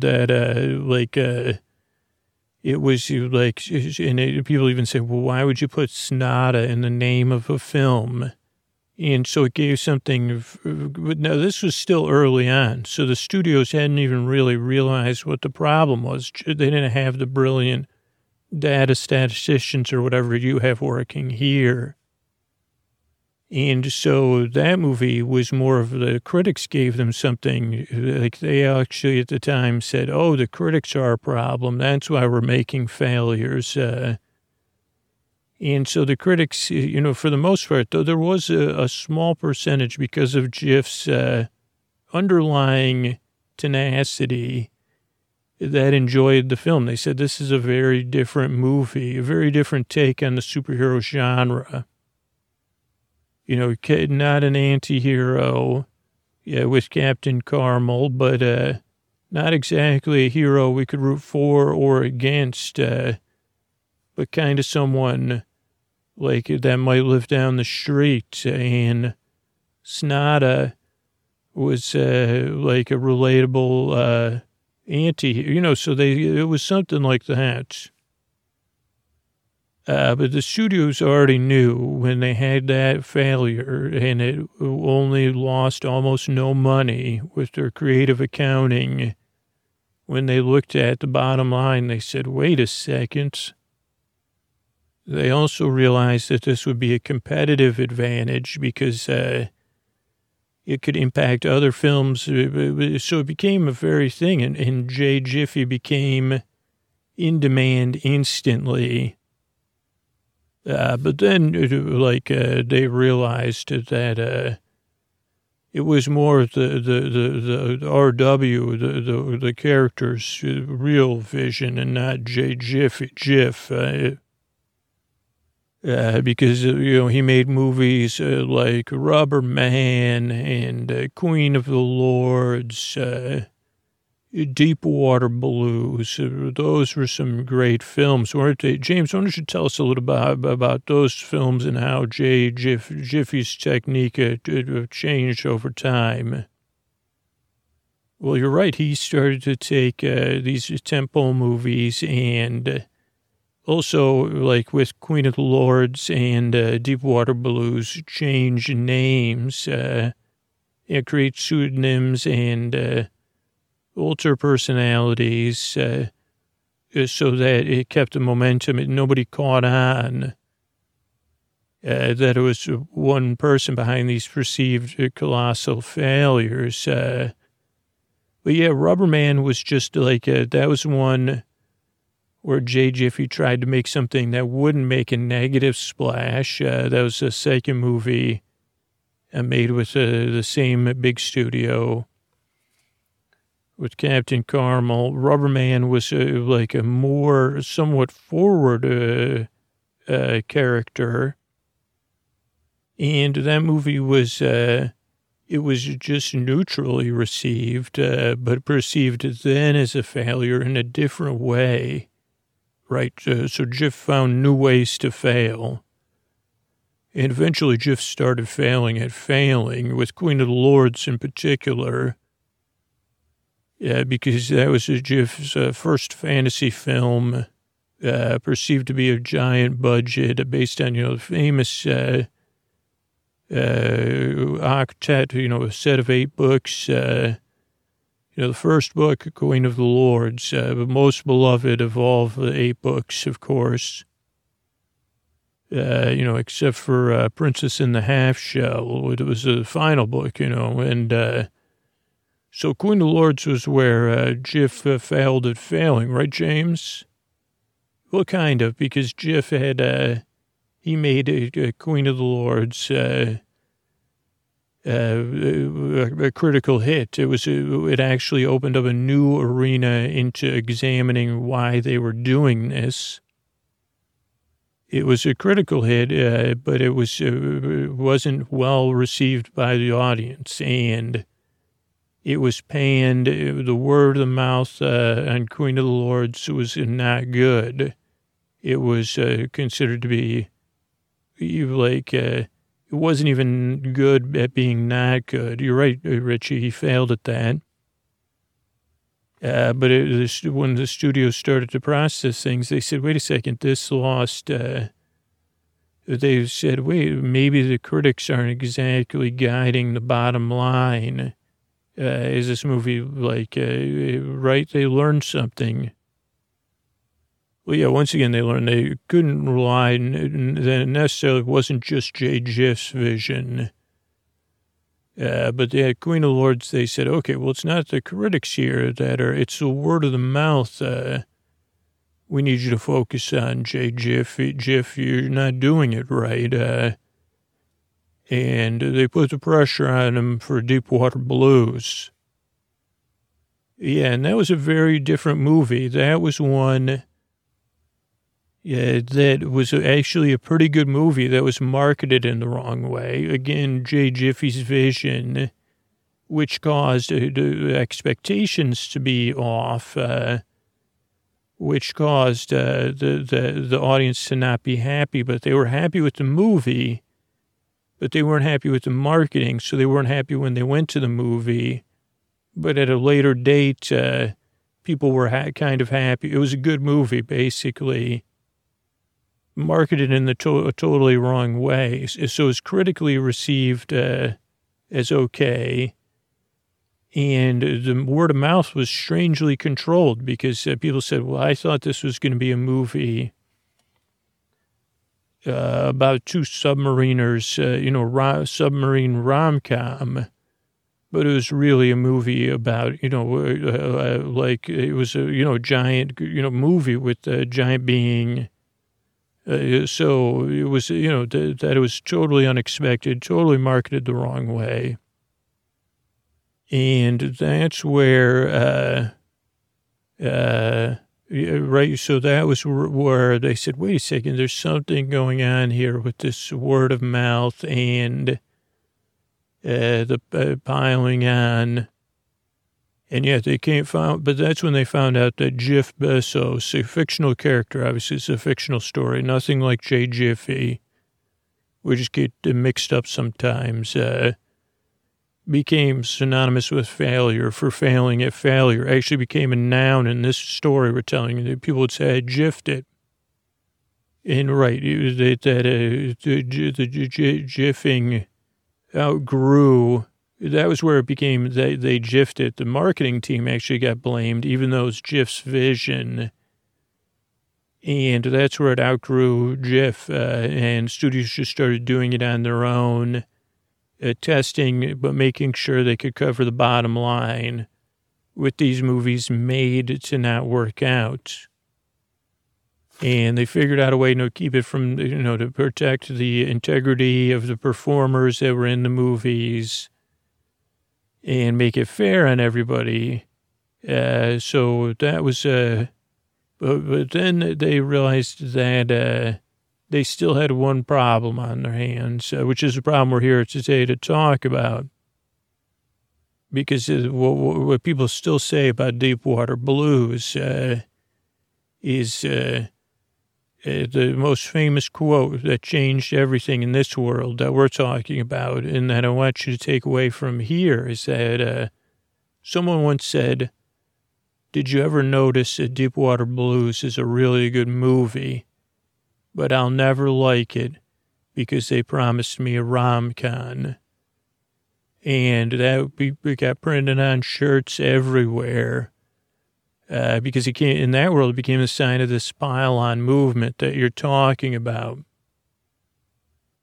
was like, and people even say, well, why would you put Snada in the name of a film? And so it gave something, now this was still early on, so the studios hadn't even really realized what the problem was. They didn't have the brilliant data statisticians or whatever you have working here. And so that movie was more of the critics gave them something, like they actually at the time said, oh, the critics are a problem. That's why we're making failures. And so the critics, for the most part, though there was a small percentage because of Jif's underlying tenacity that enjoyed the film. They said this is a very different movie, a very different take on the superhero genre. Not an anti-hero with Captain Caramel, but not exactly a hero we could root for or against, but kind of someone like that might live down the street. And Snada was like a relatable so it was something like that. But the studios already knew when they had that failure, and it only lost almost no money with their creative accounting. When they looked at the bottom line, they said, wait a second. They also realized that this would be a competitive advantage because it could impact other films. So it became a very thing, and Jay Jiffy became in demand instantly. But then, they realized that it was more the RW, the character's real vision, and not Jay Jiff. Because, he made movies like Rubber Man and Queen of the Lords, Deepwater Blues. Those were some great films, weren't they? James, why don't you tell us a little about those films and how Jay Jiffy's technique changed over time? Well, you're right. He started to take these tempo movies and also, like with Queen of the Lords and Deepwater Blues, change names, create pseudonyms and alter personalities so that it kept the momentum. Nobody caught on that it was one person behind these perceived colossal failures. But yeah, Rubber Man was just like, that was one where Jay Jiffy tried to make something that wouldn't make a negative splash. That was the second movie made with the same big studio with Captain Caramel. Rubber Man was like a more somewhat forward character. And that movie was, it was just neutrally received, but perceived then as a failure in a different way. Right, so Jiff found new ways to fail. And eventually Jiff started failing at failing, with Queen of the Lords in particular. Because that was Jiff's first fantasy film, perceived to be a giant budget, based on, the famous octet, a set of 8 books. The first book, Queen of the Lords, the most beloved of all the 8 books, of course. except for Princess and the Half Shell. It was the final book, and so Queen of Lords was where Jif failed at failing, right, James? Well, kind of, because Jif had, he made a Queen of the Lords a critical hit. It actually opened up a new arena into examining why they were doing this. It was a critical hit, but it wasn't well received by the audience, and it was panned. The word of mouth on Queen of the Lords was not good. It was considered to be it wasn't even good at being not good. You're right, Richie. He failed at that. But when the studio started to process things, they said, wait a second, this lost. They said, wait, maybe the critics aren't exactly guiding the bottom line. Is this movie right? They learned something. Well, yeah, once again, they learned they couldn't rely, that necessarily wasn't just Jay Jif's vision. But they had Queen of Lords, they said, okay, well, it's not the critics here it's the word of the mouth. We need you to focus on Jay Jif. Jif, you're not doing it right. And they put the pressure on him for Deepwater Blues. Yeah, and that was a very different movie. That was one... Yeah, that was actually a pretty good movie that was marketed in the wrong way. Again, Jay Jiffy's vision, which caused the expectations to be off, which caused the audience to not be happy. But they were happy with the movie, but they weren't happy with the marketing, so they weren't happy when they went to the movie. But at a later date, people were kind of happy. It was a good movie, basically. Marketed in the totally wrong way. So it's critically received as okay. And the word of mouth was strangely controlled because people said, well, I thought this was going to be a movie about two submariners, submarine rom-com. But it was really a movie about, it was a, giant, movie with a giant being. So it was, that it was totally unexpected, totally marketed the wrong way. And that's where, right, so that was where they said, wait a second, there's something going on here with this word of mouth and the piling on. And yet they can't find, but that's when they found out that Jif Bezos, a fictional character, obviously it's a fictional story, nothing like Jay Jiffy, we just get mixed up sometimes, became synonymous with failure, for failing at failure, actually became a noun in this story we're telling you. People would say, I jiffed it. And right, the jiffing outgrew. That was where it became, they jiffed it. The marketing team actually got blamed, even though it was Jif's vision. And that's where it outgrew Jif, and studios just started doing it on their own, testing, but making sure they could cover the bottom line with these movies made to not work out. And they figured out a way to keep it from, to protect the integrity of the performers that were in the movies and make it fair on everybody. So that was, but then they realized that they still had one problem on their hands, which is the problem we're here today to talk about. Because what people still say about Deepwater Blues is the most famous quote that changed everything in this world that we're talking about, and that I want you to take away from here, is that someone once said, did you ever notice that Deepwater Blues is a really good movie, but I'll never like it because they promised me a rom-com. And that we got printed on shirts everywhere. Because in that world, it became a sign of this pile-on movement that you're talking about.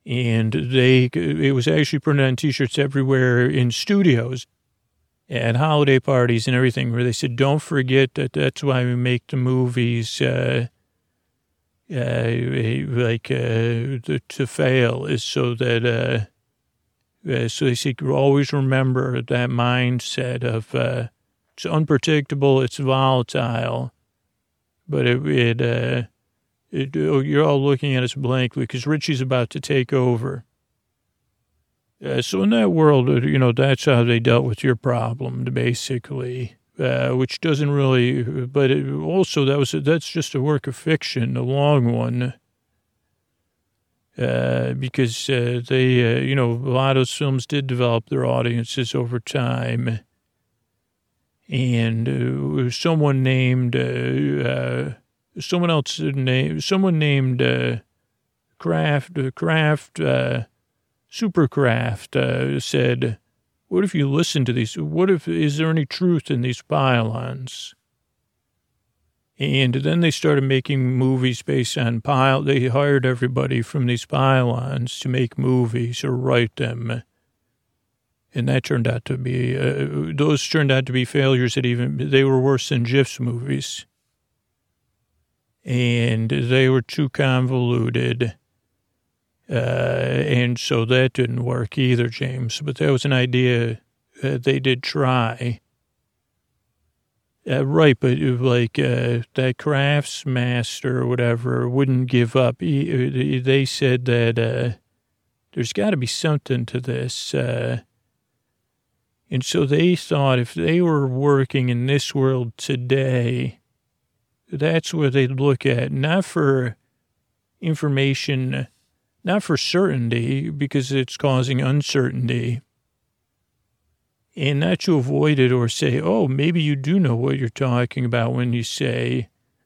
And it was actually printed on T-shirts everywhere in studios, at holiday parties and everything, where they said, don't forget that that's why we make the movies, to fail, is so that, so they say, always remember that mindset of, it's unpredictable, it's volatile, but you're all looking at us blankly because Richie's about to take over. So in that world, that's how they dealt with your problem, basically, which doesn't really, but that's just a work of fiction, a long one, because they, a lot of those films did develop their audiences over time. And someone named Supercraft said, what if you listen to these? Is there any truth in these pylons? And then they started making movies based on they hired everybody from these pylons to make movies or write them. And that turned out to be, those turned out to be failures they were worse than GIF's movies. And they were too convoluted. And so that didn't work either, James. But that was an idea they did try. Right, but that craftsmaster or whatever wouldn't give up. They said that there's got to be something to this. And so they thought if they were working in this world today, that's where they'd look at, not for information, not for certainty, because it's causing uncertainty, and not to avoid it or say, oh, maybe you do know what you're talking about when you say,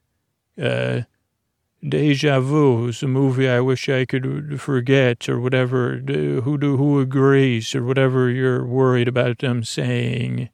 Deja Vu is a movie I wish I could forget, or whatever, who agrees, or whatever you're worried about them saying.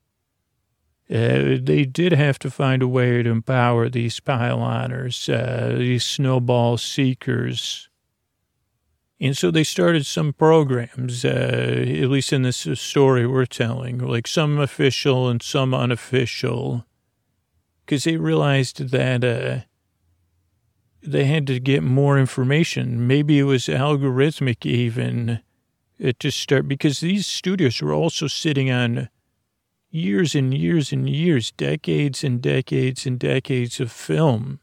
They did have to find a way to empower these pyloners, these snowball seekers. And so they started some programs, at least in this story we're telling, like some official and some unofficial, because they realized that they had to get more information. Maybe it was algorithmic even to start, because these studios were also sitting on years and years and years, decades and decades and decades of film.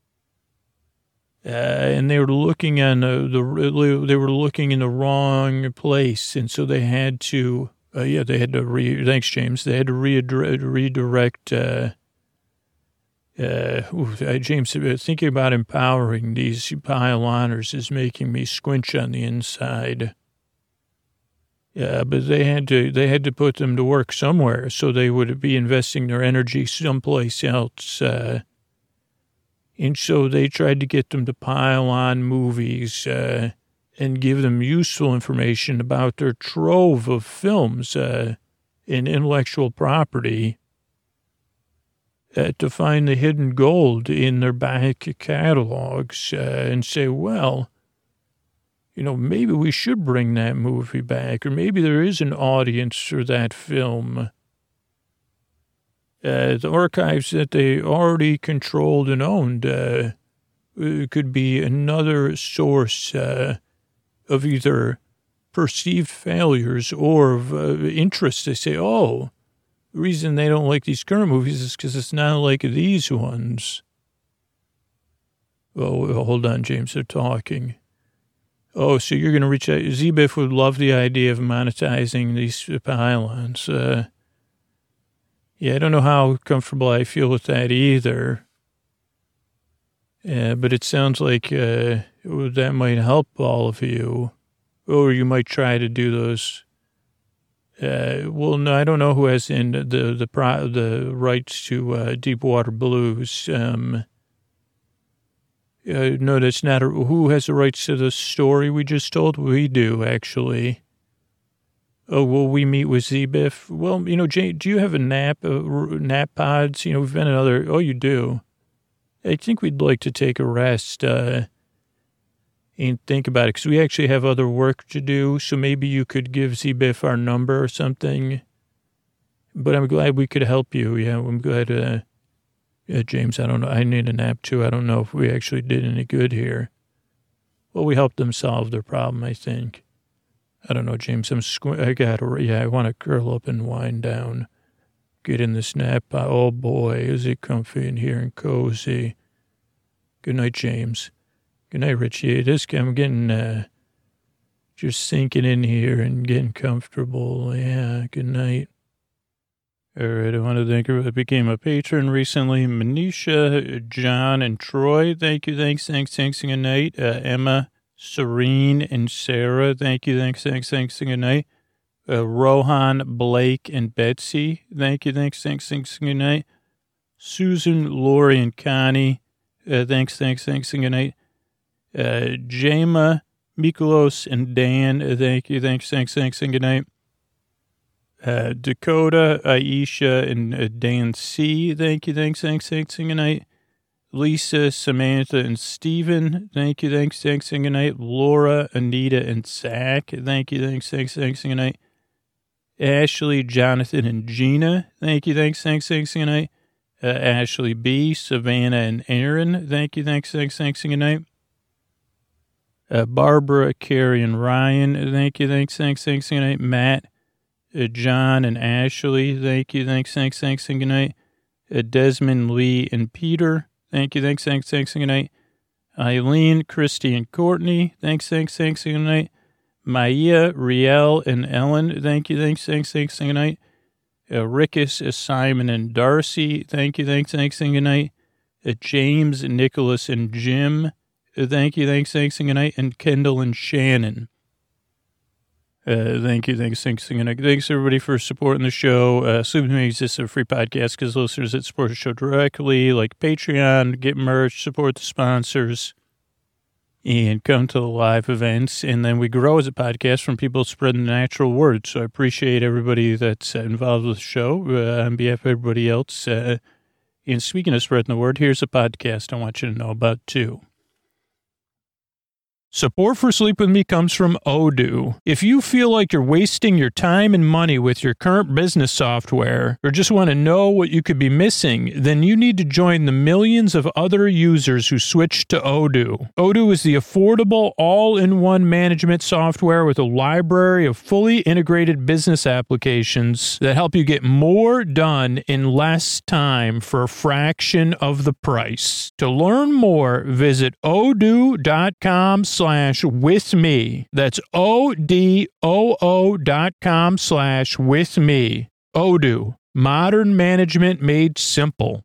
And they were looking on they were looking in the wrong place. And so they had to, thanks, James. They had to redirect, James, thinking about empowering these pyloners is making me squinch on the inside. But they had to put them to work somewhere, so they would be investing their energy someplace else. And so they tried to get them to pile on movies and give them useful information about their trove of films and intellectual property to find the hidden gold in their back catalogs and say, well, maybe we should bring that movie back, or maybe there is an audience for that film. The archives that they already controlled and owned could be another source of either perceived failures or of interest. They say, oh, the reason they don't like these current movies is because it's not like these ones. Oh, hold on, James, they're talking. Oh, so you're going to reach out. ZBIF would love the idea of monetizing these pylons. I don't know how comfortable I feel with that either. But it sounds like that might help all of you. Or you might try to do those. Well, no, I don't know who has the rights to Deepwater Blues. No, that's not. Who has the rights to the story we just told? We do, actually. Oh, will we meet with ZBIF? Well, Jay, do you have a nap pods? We've been another. Oh, you do. I think we'd like to take a rest. And and think about it, because we actually have other work to do, so maybe you could give Z-Biff our number or something. But I'm glad we could help you. Yeah, I'm glad, James, I don't know. I need a nap, too. I don't know if we actually did any good here. Well, we helped them solve their problem, I think. I don't know, James. I want to curl up and wind down. Get in this nap. Oh, boy, is it comfy in here and cozy. Good night, James. Good night, Richie. I'm getting, just sinking in here and getting comfortable. Yeah, good night. All right, I want to thank everyone that became a patron recently. Manisha, John, and Troy, thank you, thanks, good night. Emma, Serene, and Sarah, thank you, thanks, good night. Rohan, Blake, and Betsy, thank you, thanks, good night. Susan, Lori, and Connie, thanks, good night. Jama, Mikolos, and Dan, thank you, thanks, good night. Dakota, Aisha, and Dan C. Thank you, thanks, good night. Lisa, Samantha, and Steven. Thank you, thanks, good night. Laura, Anita, and Zach. Thank you, thanks, good night. Ashley, Jonathan, and Gina. Thank you, thanks, good night. Ashley B., Savannah, and Aaron. Thank you, thanks, good night. Barbara, Carrie, and Ryan. Thank you, thanks, good night. Matt, John, and Ashley. Thank you, thanks, good night. Desmond, Lee, and Peter. Thank you, thanks, good night. Eileen, Christy, and Courtney. Thanks, good night. Maya, Riel, and Ellen. Thank you, thanks, good night. Rickus, Simon, and Darcy. Thank you, thanks, good night. James, Nicholas, and Jim. Thank you, thanks, good night. And Kendall and Shannon. Thank you, thanks, good night. Thanks, everybody, for supporting the show. Sleep With Me exists as a free podcast because listeners that support the show directly, like Patreon, get merch, support the sponsors, and come to the live events. And then we grow as a podcast from people spreading the natural word. So I appreciate everybody that's involved with the show on behalf of everybody else. And speaking of spreading the word, here's a podcast I want you to know about, too. Support for Sleep With Me comes from Odoo. If you feel like you're wasting your time and money with your current business software, or just want to know what you could be missing, then you need to join the millions of other users who switched to Odoo. Odoo is the affordable, all-in-one management software with a library of fully integrated business applications that help you get more done in less time for a fraction of the price. To learn more, visit odoo.com/with me. That's ODOO.com/with me. Odoo, modern management made simple.